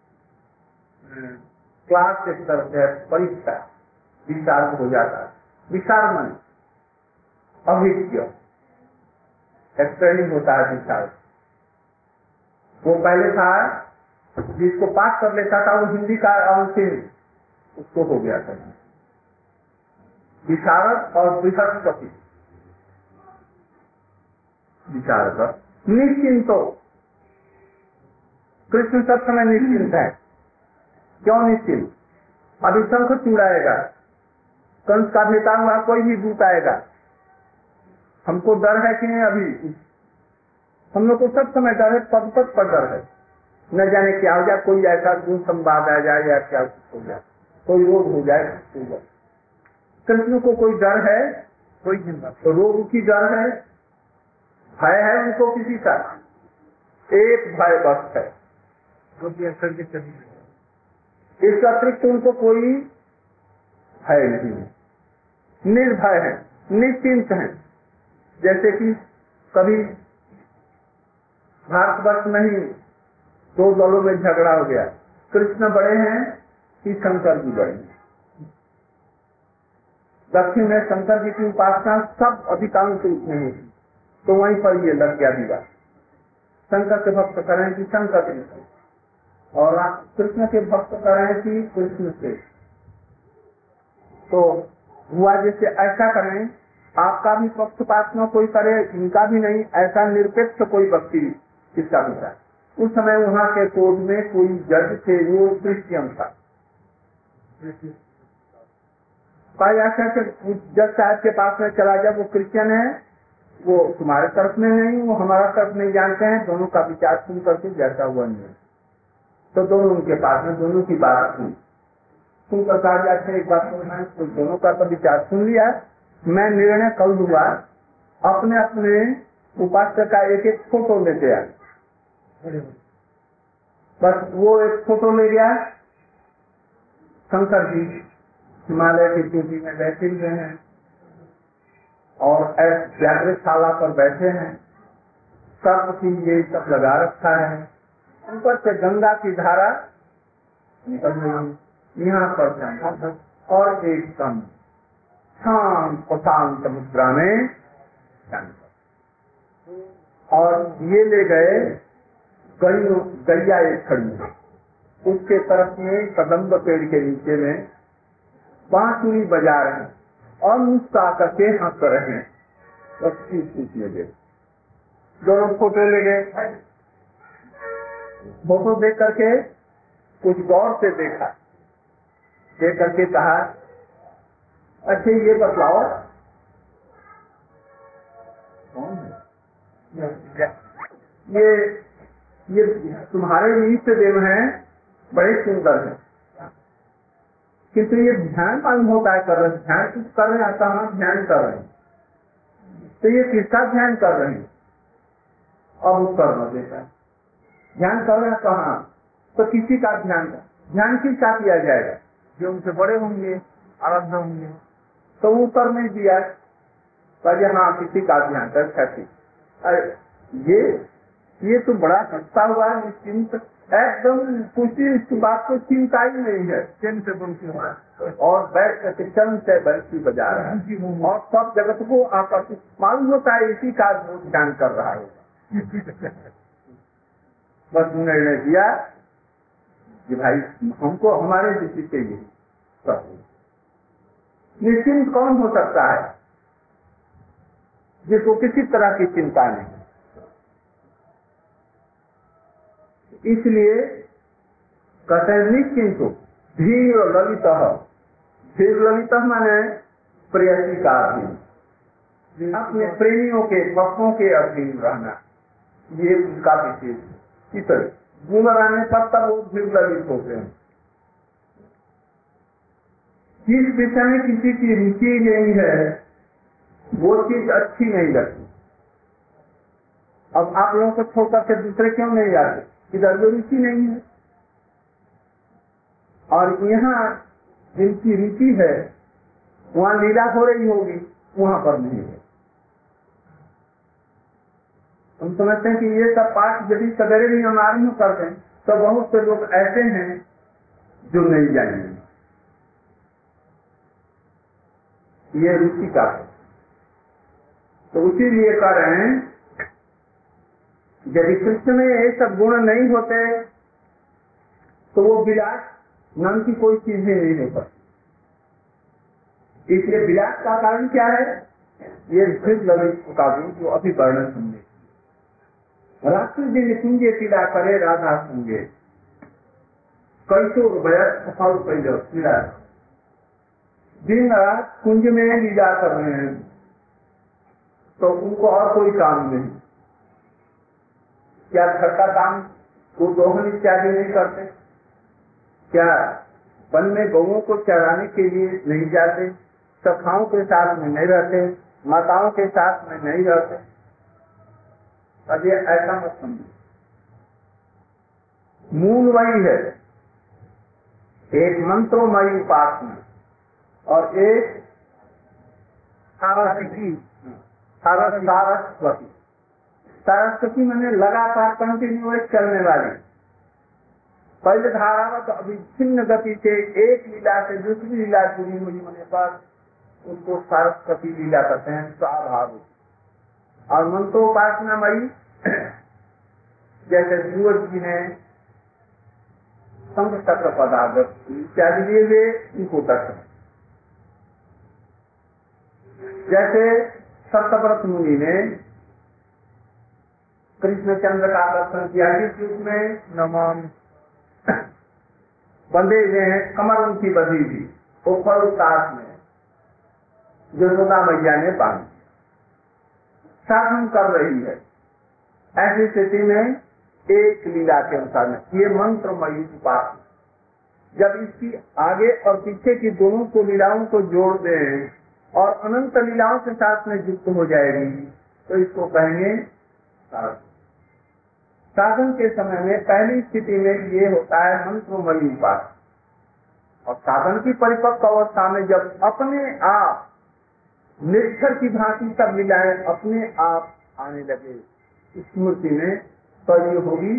क्लास एक तरफ है, परीक्षा विचार हो जाता है। विचार मानी अभिज्ञ ट्रेनिंग होता है। विचार वो पहले था जिसको पास कर लेता था वो हिंदी का अंतिम उसको हो गया था विचारक और बृहस्पति। विचारक निश्चिंतो, कृष्ण सब समय निश्चिंत है। क्यों निश्चिंत? अभी शंख चुड़ाएगा, कंस का भेटा हुआ कोई भी दूत आएगा, हमको डर है कि नहीं? अभी हम लोग को सब समय डर है, पद पद पर डर है, न जाने क्या हो जाए, कोई ऐसा दूर संवाद आ जाए या क्या हो जाए, कोई रोग हो जाए, हो जाए। कृष्ण को कोई डर है? कोई चिंता, तो रोग की डर है, भय है उनको किसी का? एक भय बस है, इसका अतिरिक्त उनको कोई भय नहीं है, निर्भय है, निश्चिंत है। जैसे कि कभी भारतवर्ष में ही दो दलों में झगड़ा हो गया, कृष्ण बड़े हैं कि शंकर जी बड़े हैं। दक्षिण में शंकर जी की उपासना सब अधिकांश उसमें होती, तो वहीं पर ये लग गया विवाद। शंकर के भक्त करें कि शंकर के, और कृष्ण के भक्त करें कि कृष्ण से। तो हुआ जैसे ऐसा करें, आपका भी पक्षपात न कोई करे, इनका भी नहीं, ऐसा निरपेक्ष कोई भक्ति किसका भी है, उस समय वहाँ के कोर्ट में कोई जज थे, वो क्रिश्चियन था। जज साहब के पास में चला गया, वो क्रिश्चियन है, वो तुम्हारे तरफ में नहीं, वो हमारा तरफ नहीं जानते हैं, दोनों का विचार सुन करके जैसा हुआ नहीं। तो दोनों उनके पास में दोनों की बात सुन सुनकर कहा जाते एक बात सुनना, तो दोनों का तो विचार सुन लिया, मैं निर्णय कर दूंगा, अपने अपने उपासक का एक एक फोटो लेते आए। बस वो एक फोटो ले गया, शंकर जी हिमालय की चोटी में बैठे हुए हैं और व्याघ्रशाला पर बैठे हैं, सर्प की ये सब लगा रखा है, ऊपर से गंगा की धारा निकल रही, यहाँ पर और एक कम शांत शांत मुद्रा में, और ये ले गए गैया एक खड़ी, उसके तरफ में कदम्ब पेड़ के नीचे में बांसुरी बजा रहे हैं और मुस्का करके हंस रहे हैं। बस चीज ले गए, दोनों फोटो ले गए। फोटो देख करके कुछ गौर से देखा, देख करके कहा, अच्छा ये बतलाओ कौन है? ये ये तुम्हारे इष्ट देव हैं, बड़े सुंदर हैं, किंतु ये ध्यान मालूम होता है कर रहे, ध्यान कुछ कर रहे हैं, कहाँ ध्यान कर रहे हैं, तो ये किसका ध्यान कर रहे हैं? अब उत्तर न देता है, ध्यान कर रहे हैं कहाँ, तो किसी का ध्यान, ध्यान किसका किया जाएगा? जो उनसे बड़े होंगे, आराध्य होंगे। तो उत्तर नहीं दिया, पर हाँ किसी का ध्यान कर, अरे ये ये तो बड़ा सस्ता हुआ है, निश्चिंत एकदम कुछ इस बात को चिंता ही नहीं है, चिन्ह से बंसी और बैठ करके चंद से बंसी बजा रहा है और सब जगत को आकर्षित मालूम होता है, इसी का ध्यान कर रहा है। बस निर्णय दिया कि भाई हमको हमारे दृष्टि से ये सब निश्चिंत कौन हो सकता है जिसको किसी तरह की चिंता नहीं। इसलिए कहते हैं निश्चिंत धीर ललित, धीर ललित माने प्रेयसी का अधीन, अपने प्रेमियों के भक्तों के अधीन रहना, ये उनका विशेष इतर गुण रहने पर तब वो धीर ललित होते हैं। जिस विषय में किसी की रुचि नहीं है वो चीज अच्छी नहीं लगती। अब आप लोगों को छोड़कर के दूसरे क्यों नहीं आते? इधर भी रुचि नहीं है, और यहाँ जिनकी रुचि है वहाँ लीला हो रही होगी, वहाँ पर नहीं है। हम समझते हैं कि ये सब पाठ यदि सवेरे भी हम आरम्भ कर दें तो बहुत से लोग ऐसे हैं जो नहीं जाएंगे, ये रुचि का है। तो इसीलिए कह रहे हैं यदि कृष्ण में ये सब गुण नहीं होते तो वो विलास नाम की कोई चीज ही नहीं हो सकती। इसलिए विलास का कारण क्या है? ये फिर ललित का गुण जो अभी वर्णन सुनने। रात्रि दिन कुंजे पीला करे राधा सुंगे, कैशोर वयस्क फल पीला, दिन रात कुंज में लीला कर रहे हैं, तो उनको और कोई काम नहीं। क्या घर का काम को दोहन इत्यादि नहीं करते? क्या वन में गौओं को चराने के लिए नहीं जाते? सखाओं के साथ में नहीं रहते? माताओं के साथ में नहीं रहते? अब ये ऐसा मत समझो, मूल वही है, एक मंत्रोमयी उपासना और एक सारस्वती। सारस्वती सरस्वती मैंने लगातार कंटिन्यूअस चलने वाली, पहले धारावत अविच्छिन्न गति से एक लीला से दूसरी लीला जुड़ी हुई होने पर उसको सरस्वती लीला कहते हैं, स्वाभाविक। और मंत्रोपासनामयी जैसे सूरज जी ने संघ चक्र पदार्थ इत्यादि लिए हुए इनको दर्शन, जैसे सप्तव्रत मुनि ने कृष्णचंद्र का दर्शन किया। इस युग में नमाम बंधे हुए हैं, कमर उनकी बंधी थी, ऊपर उतास में यशोदा मैया ने बांध शासन कर रही है। ऐसी स्थिति में एक लीला के अनुसार ये मंत्रमयी उपासना, जब इसकी आगे और पीछे की दोनों को लीलाओं को जोड़ दें और अनंत लीलाओं के साथ में युक्त हो जाएगी तो इसको कहेंगे साधन। साधन के समय में पहली स्थिति में ये होता है मंत्रमयी उपासना, और साधन की परिपक्व अवस्था में जब अपने आप निष्ठर की भांति सब लीलाएं अपने आप आने लगे स्मृति में, तो ये होगी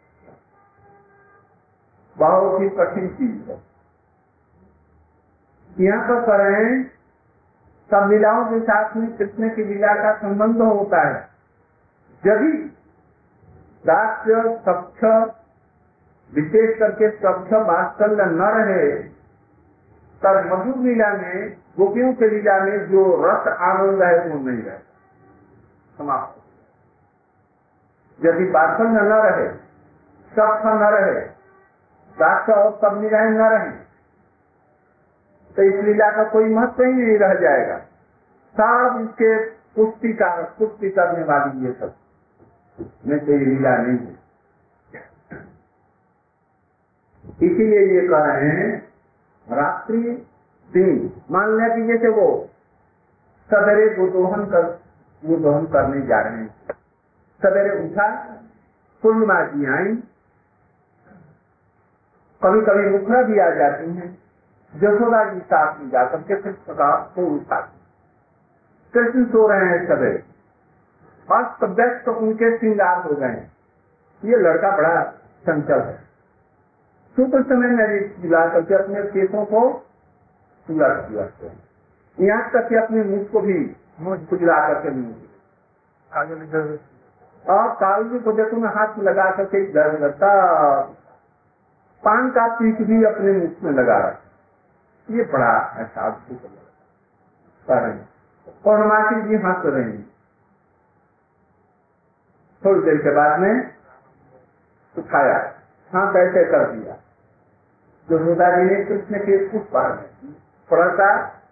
बहुत ही कठिन चीज है। यहाँ पर करें सब लीलाओं के साथ में कृष्ण की लीला का संबंध होता है। यदि दास्य सख्य विशेष करके सख्य वात्सल्य न रहे तब मधुर लीला में, गोपियों के लीला में जो रस आनंद है वो नहीं रहे, समाप्त। यदि वात्सल्य न रहे, सख्य न रहे, दास्य और सब लीलाएं न रहे तो इस लीला का कोई महत्व ही नहीं रह जाएगा। सब इसके पुष्टि का पुष्टि करने वाली ये सब में तो ये लीला नहीं है। इसीलिए ये कह रहे हैं रात्रि दिन, मान लिया कि जैसे वो सवेरे गोदोहन कर गोदोहन करने जा रहे हैं, सवेरे उठा, पूर्णिमा जी आई, कभी कभी मुखरा भी आ जाती हैं, यशोदा जी साथ में जाकर के कृष्ण का को उठाती, कृष्ण सो रहे हैं सवेरे, अस्त व्यस्त उनके श्रृंगार हो गए। ये लड़का बड़ा चंचल है, सूत्र समय नदी जिला करके अपने केसों को सुलट सुलटते हैं, यहाँ तक कि अपने मुख को भी मुझ खुजला करके मुंह और कालजी को देखो मैं हाथ में लगा करके डर लगता, पान का पीक भी अपने मुख में लगा रहा। ये बड़ा ऐसा पौर्णमासी जी हंस रहे हैं। थोड़ी देर के बाद में उठाया, हाथ ऐसे कर दिया, जो यशोदा जी ने कृष्ण के उस पार में थोड़ा सा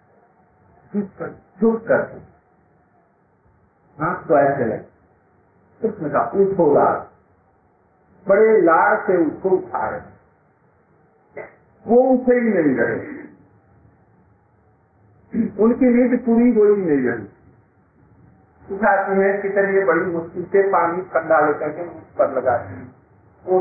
झूठ करके हाथ तो ऐसे लगे, कृष्ण का उठो लाड़, बड़े लाड़ से उसको उठा रहे, वो उठे ही नहीं रहे, उनकी नींद पूरी हो ही नहीं रही। उठाते हैं कितने ये बड़ी मुश्किल से पानी ठंडा लेकर के मुझ पर लगाते हैं, वो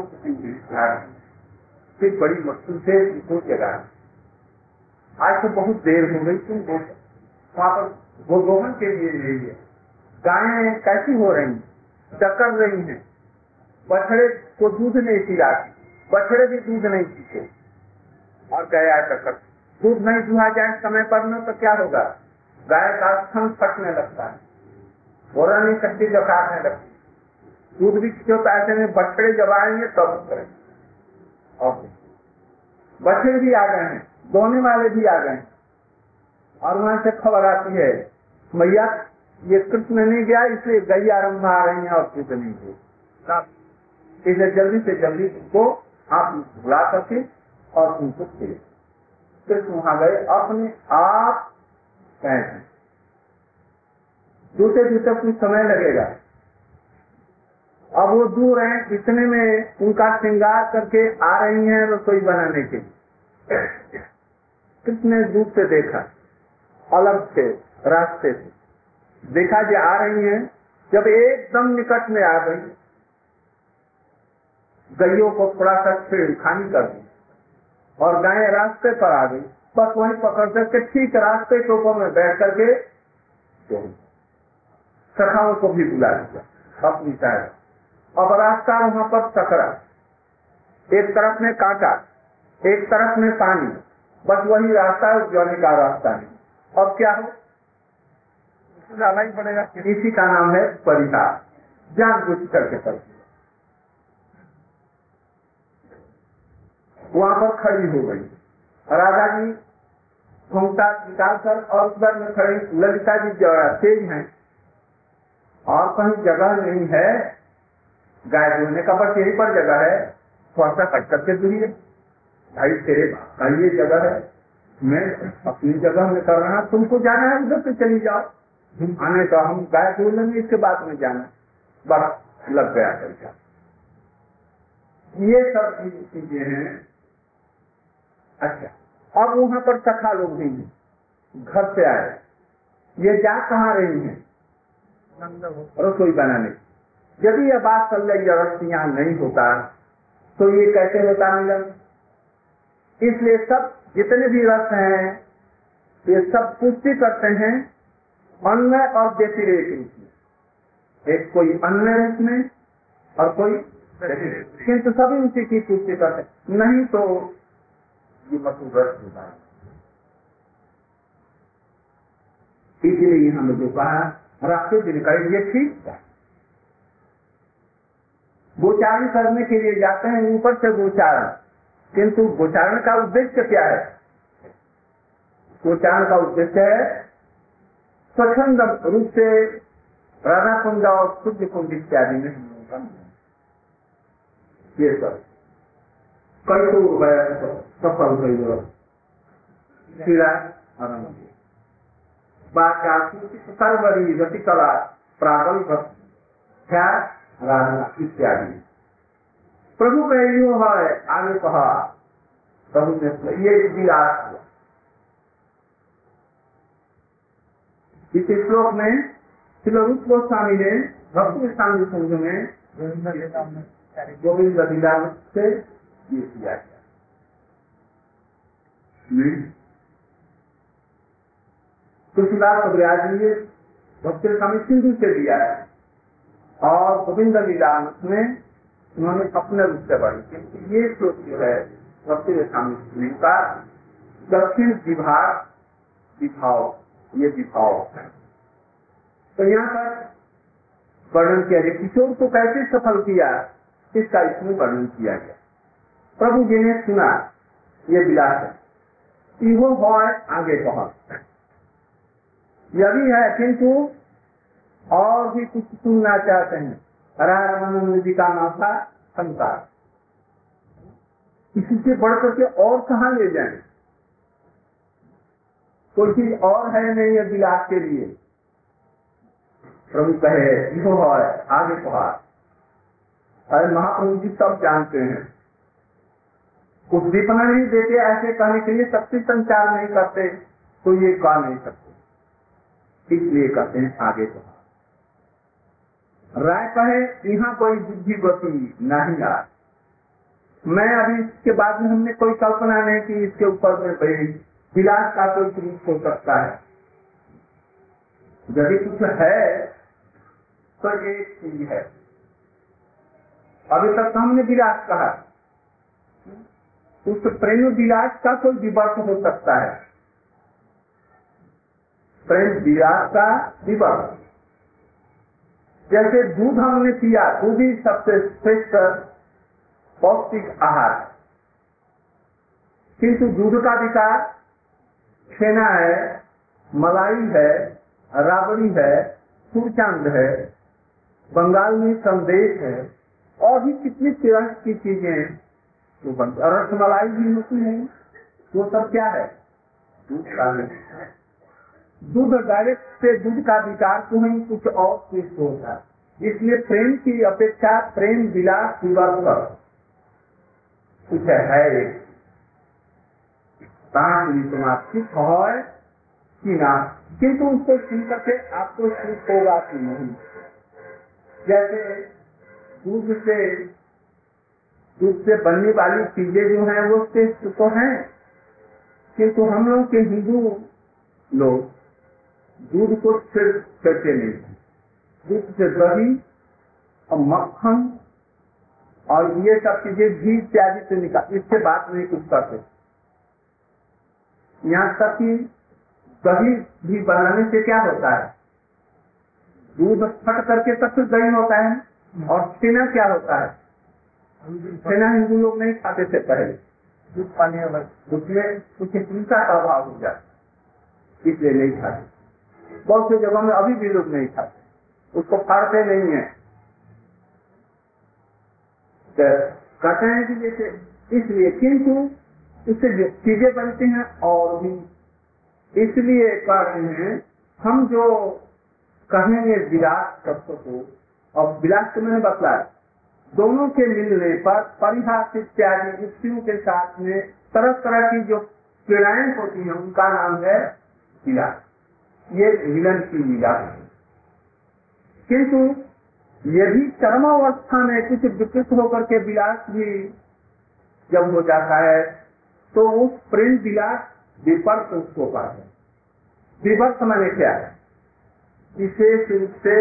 फिर बड़ी मुश्किल से उसको जगा। आज तो बहुत देर हो गई, तुम वहाँ पर गोदोहन के लिए ले गए, गायें कैसी हो रही, टक्कर रही हैं, बछड़े को दूध नहीं पिलाती, बछड़े भी दूध नहीं पीते, और गया टक्कर, दूध नहीं दुहा जाए समय पर न तो क्या होगा, गाय का स्तन फटने लगता है, बोरा नहीं सकती जब काटने लगती, दूध भी होता है, ऐसे में बछड़े जब आएंगे तब करें। और बछड़े भी आ गए हैं, दोने वाले भी आ गए, और वहां से खबर आती है मैया ये कृष्ण नहीं गया इसलिए गैया आरम्भ आ रही है और कृष्ण नहीं गए, इसलिए जल्दी से जल्दी उनको आप बुला करके और उनको खेले। कृष्ण वहां गए, अपने आप गए, दूसरे दूसरे कुछ समय लगेगा। अब वो दूर हैं, इतने में उनका श्रृंगार करके आ रही हैं रसोई बनाने के लिए। कृष्ण ने दूर से देखा, अलग से रास्ते से देखा जो आ रही हैं, जब एकदम निकट में आ गई, गैयों को थोड़ा सा छेड़खानी कर दी और गायें रास्ते पर आ गई, बस वहीं पकड़ करके ठीक रास्ते के ऊपर में बैठ करके सखाओं को भी बुला दिया अपनी तरफ। अब रास्ता वहां पर सकरा, एक तरफ में कांटा, एक तरफ में पानी, बस वही रास्ता जाने का रास्ता नहीं। अब क्या हो, जाना ही पड़ेगा। इसी का नाम है परिहार, जान बुझ करके करती। वहां पर खड़ी हो गई, राजा जी घूमता निकाल कर और उधर में खड़ी, ललिता जी जरा तेज हैं और कहीं जगह नहीं है, गाय दूहने का बस यही पर जगह है, थोड़ा सा कट करके दूरिए, भाई तेरे का ये जगह है, मैं अपनी जगह में कर रहा हूँ, तुमको जाना है उधर से चली जाओ, आने तो हम गाय दूह लेंगे, इसके बाद में जाना, बस लग गया पैसा। ये सब चीजें हैं। अच्छा, अब वहां पर सखा लोग भी हैं, घर से आए, ये जा कहाँ रही हैं? रसोई बनाने। यदि यह बात चल रही रस यहाँ नहीं होता तो ये कैसे होता मिलन? इसलिए सब जितने भी रस हैं ये सब पुष्टि करते हैं अन्य और व्यतिरेक रूप में, एक कोई अन्य रूप में और कोई किंतु सभी उसी की पुष्टि करते हैं, नहीं तो ये मधुर रस होता है। इसलिए हमने जो कहा रास्ते दिन का ये ठीक था, गोचारण करने के लिए जाते हैं ऊपर से गोचारण, किंतु गोचारण का उद्देश्य क्या है? गोचारण का उद्देश्य है स्वच्छंद रूप से राधा कुंड और शुद्ध कुंड इत्यादि में ये सब कई तो सफल हुई सर्वरी गति कला प्रागल्भ इत्यादि। प्रभु का यो है, आगे कहा प्रभु ने ये विलास हुआ। इस श्लोक में श्री रूप गोस्वामी ने भक्ति स्वामी संघ में गोविंद लीला से ये किया गया। तुलसीदास कविराज ने भक्ति स्वामी सिंधु से दिया है और गोविंद लीला में उन्होंने अपने रूप से बढ़ी, क्योंकि ये श्लोक जो है भक्ति स्वामी सिंधु का दक्षिण विभाग विभाव, ये विभाव है। तो यहाँ पर वर्णन किया गया किशोर को कैसे सफल किया, इसका इसमें वर्णन किया गया। प्रभु जी ने सुना ये विलास है, इहो है आगे कहा यदि है, किंतु और भी कुछ सुनना चाहते हैं। रामानंद जी का नाम था संसार, इसी से बढ़ करके और कहाँ ले जाएं? कोई चीज और है नहीं है विलास के लिए। प्रभु कहे इहो है आगे कहा। अरे महाप्रभु जी सब जानते हैं, उद्दीपना नहीं देते, ऐसे कहने के लिए शक्ति संचार नहीं करते तो ये कह नहीं सकते, इसलिए कहते हैं आगे कहा। राय कहे यहाँ कोई बुद्धि गति नहीं आ, मैं अभी इसके बाद में हमने कोई कल्पना नहीं की इसके ऊपर में भाई विलास का कोई रूप हो सकता है। यदि कुछ है तो एक चीज है, अभी तक हमने विलास कहा, उस प्रेम विलास का कोई विवर्त हो सकता है, प्रेम विलास का विवर्त। जैसे दूध हमने पिया, दूध ही सबसे श्रेष्ठ पौष्टिक आहार, किंतु दूध का विकार छेना है, मलाई है, राबड़ी है, सूरचांद है, बंगाल में संदेश है और भी कितनी तरह की चीजें तो बनती। और रसमलाई भी होती है, वो सब क्या है? दूध का। दूध डायरेक्ट से दूध का विकार तो नहीं, कुछ और श्रेष्ठ होता है। इसलिए प्रेम की अपेक्षा प्रेम विलास विवर्त कुछ है एक समाप्त है कि ना, किंतु उसको सुन करके आपको सुख होगा कि नहीं। जैसे दूध से दूध से बनने वाली चीजें जो हैं वो श्रेष्ठ तो हैं, किंतु हम लोग के हिंदू लोग दूध को सिर्फ करते नहीं, दूध से दही और मक्खन और ये सब चीजें घी इत्यादि से निकाल, इससे बात नहीं कुछ करते। यहाँ तक कि दही भी बनाने से क्या होता है, दूध फट करके तब फिर दही होता है। और छेना क्या होता है, छेना हिंदू लोग नहीं खाते थे पहले, दूध पानी अलग, उसमें कुछ हिंसा का अभाव हो जाता, इसलिए नहीं खाते। बहुत सी जगहों में अभी भी लोग नहीं खाते, उसको फाड़ते नहीं है, कहते हैं कि जैसे इसलिए, किंतु इससे जो चीजें बनती हैं और भी इसलिए कह रहे हैं हम जो कहेंगे विलास तत्व को, और विलास को मैंने बतलाया दोनों के मिलने पर परिहास इत्यादि युक्तियों के साथ में तरह तरह की जो क्रियाएं होती हैं उनका नाम है विलास। ये मिलन की लीला है। किंतु यदि चरमावस्था में कुछ विकृत होकर के विलास भी जब हो जाता है तो उस प्रेम विलास विपर्त उसको पाते हैं। विपर्त माने क्या है? विशेष रूप से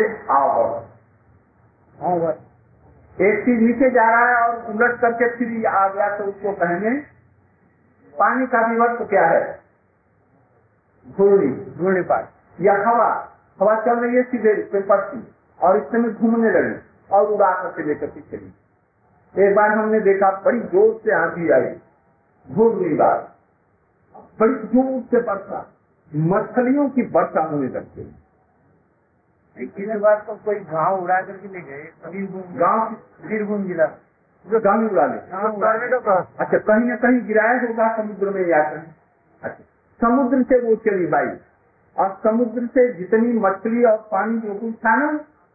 आवरण, एक चीज नीचे जा रहा है और उलट करके फिर आ गया तो उसको कहेंगे। पानी का विवर्त क्या है? घूर्णी घूर्णीपात। या हवा हवा चल रही है सीधे पेपर की और इस समय घूमने लगी और उड़ा करके लेकर के चली। एक बार हमने देखा बड़ी जोर से आंधी आई, घूर्णीपात, बड़ी जोर से वर्षा, मछलियों की वर्षा होने लगती। इस बार तो कोई गांव उड़ा करके ले गए, गांव बीरभूम जिला जो गांव उड़ा ले। अच्छा, कहीं न कहीं गिराया होगा समुद्र में या कहीं। अच्छा, समुद्र से वो चली बाई और समुद्र से जितनी मछली और पानी जो कुछ था ना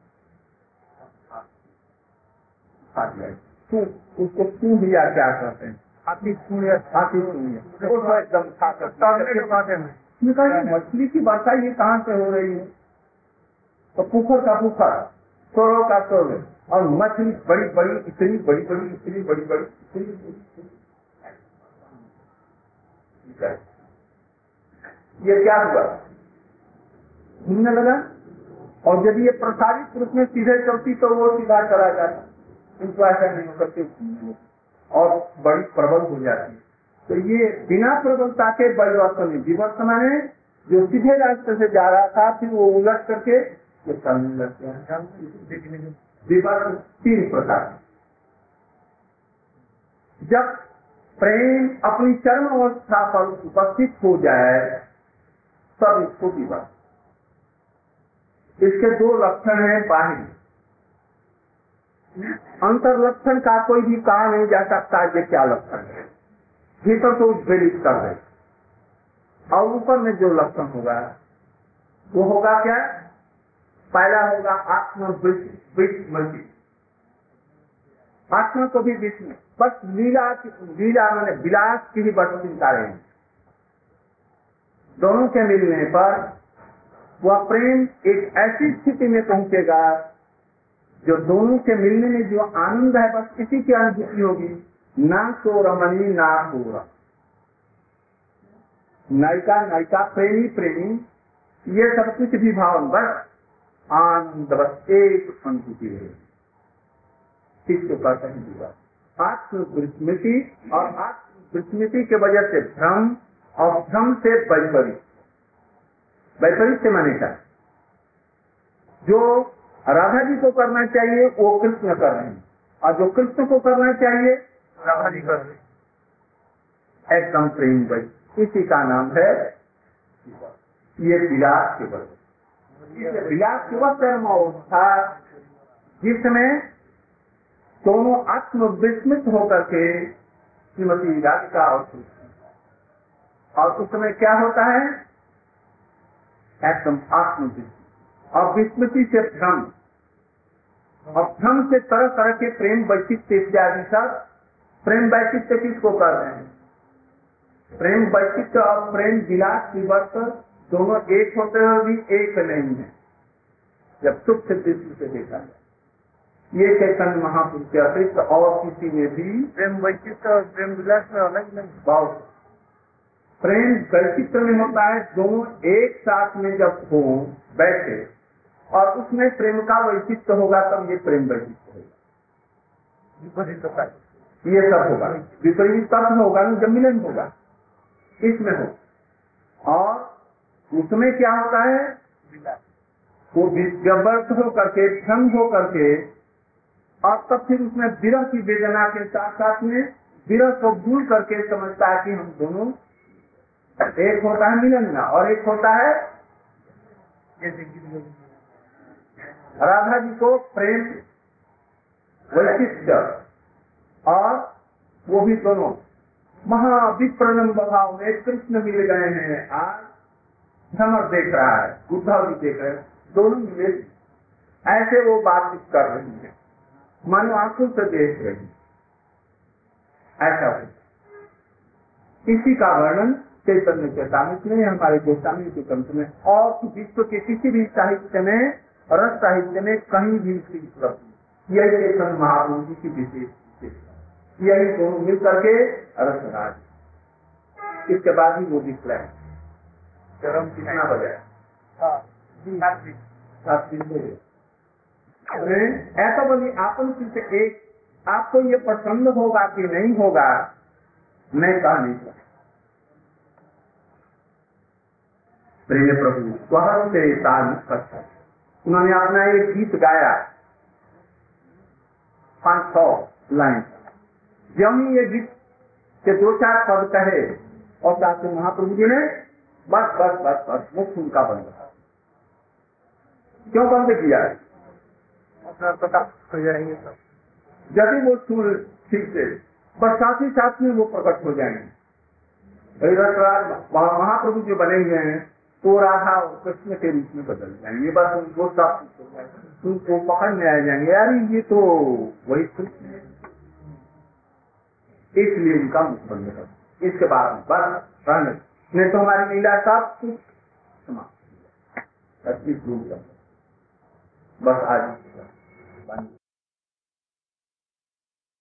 उसको क्यों दिया, क्या कहते हैं, हाथी सूर्य, हाथी सूर्य वो एकदम था। मछली की वर्षा ये कहाँ से हो रही है? तो पुखर का पुखर, सोरो का सोरो, और मछली बड़ी बड़ी, इतनी बड़ी बड़ी, इतनी बड़ी बड़ी, इतनी ये क्या हुआ? घूमने लगा। और यदि ये प्रसारित रूप में सीधे चलती तो वो सीधा चला जाता, किंतु ऐसा नहीं हो सकते और बड़ी प्रबल हो जाती है। तो ये बिना प्रबलता के परिवर्तन है। विवर्तन है जो सीधे रास्ते से जा रहा था फिर वो उलट करके ये चलने लगते हैं। विवर्तन तीन प्रकार। जब प्रेम अपनी चरम अवस्था पर उपस्थित हो जाए तब इसको विवर्तन। इसके दो लक्षण हैं बाहरी। अंतर लक्षण का कोई भी कहा नहीं जा सकता ये क्या लक्षण है, भीतर तो उद्वेलित कर रहे। और ऊपर में जो लक्षण होगा वो होगा क्या? पहला होगा आत्मवृत्ति। आत्मा को भी विष्णु बस लीला लीला मैंने विलास की ही बड़ी चिंता रहेगी। दोनों के मिलने पर वह प्रेम एक ऐसी स्थिति में पहुंचेगा जो दोनों के मिलने में जो आनंद है बस किसी की अनुभूति होगी। ना सो रमणी ना पूरा, नायिका नायिका, प्रेमी प्रेमी, ये सब कुछ भी भाव बस आनंद, बस एक अनुभूति है। किसको कहते हैं विवाह? आत्मविस्मृति, और आत्मविस्मृति के वजह से भ्रम, और भ्रम से वैपरीत्य। वैपरीत्य माने क्या? जो राधा जी को करना चाहिए वो कृष्ण कर रहे हैं, और जो कृष्ण को करना चाहिए राधा जी कर रहे हैं। एकदम प्रेम वही, इसी का नाम है ये विलास के वजह। विलास की वह चरम अवस्था जिसमें दोनों आत्मविस्मृत होकर के श्रीमती राधिका और कृष्ण, और उस समय क्या होता है? एकदम आत्मविस्मृति, और विस्मृति से भ्रम, और भ्रम से तरह तरह के प्रेम वैचित्र्य इत्यादि सब। प्रेम वैचित्र्य किसको कर रहे हैं? प्रेम वैचित्र्य और प्रेम विलास विवर्त दोनों एक होते हुए भी एक नहीं है जब सूक्ष्म दृष्टि से देखा जाए। ये चैतन्य महापुरुष के अतिरिक्त और किसी में भी प्रेम वैचित्र और प्रेम विलास में अलग नहीं। बहुत प्रेम वैचित्र में होता है दोनों एक साथ में जब हो बैठे, और उसमें प्रेम का वैचित्र होगा तब ये प्रेम वैचित्र होगा। ये सब होगा विपरीत तब होगा ना जब मिलन होगा, इसमें हो। और उसमें क्या होता है? वो जबरदस्त हो करके, भ्रम हो करके, और तब फिर उसमें विरह की वेदना के साथ साथ में विरह को भूल करके समझता है कि हम दोनों एक होता है मिलन में, और एक होता है राधा जी को प्रेम वैचित्र, और वो भी दोनों महाविप्रलम्ब भाव में कृष्ण मिल गए हैं। आज समर देख रहा है, उद्धव जी देख रहे हैं, दोनों मिले ऐसे वो बातचीत कर रही है, मानो आंखों से देख रही है, ऐसा हो। इसी का वर्णन चैतन्य चेतामित में, हमारे गोस्वामी के ग्रंथ में और विश्व के किसी भी साहित्य में, रस साहित्य में कहीं भी इसकी उपलब्ध यही चैतन्य महाप्रभु जी की विशेष विशेषता, यही दोनों मिल करके रसराज। इसके बाद ही वो दिखला है चरम कितना बजाय ऐसा बोली आपन से एक, आपको ये पसंद होगा कि नहीं होगा मैं कह नहीं सकता। प्रिय प्रभु स्वर से ताल करता, उन्होंने अपना एक गीत गाया पांच सौ लाइन, जब ही ये गीत के दो चार पद कहे और साथ में महाप्रभु जी ने बस बस बस बस मुख उनका बंद था। क्यों बंद किया है? पता हो जाएंगे सब, जब भी वो सुन ठीक से, पर साथ ही साथ में वो प्रकट हो जाएंगे। रसराज महाप्रभु जो बने हुए हैं तो राधा और कृष्ण के रूप में बदल जाएंगे। ये बात उनको साफ उनको पकड़ में आ जाएंगे, यार ये तो वही कृष्ण है, इसलिए उनका मुख बंद कर। इसके बाद बस नहीं तो हमारी लीला सब कुछ समाप्त, बस आज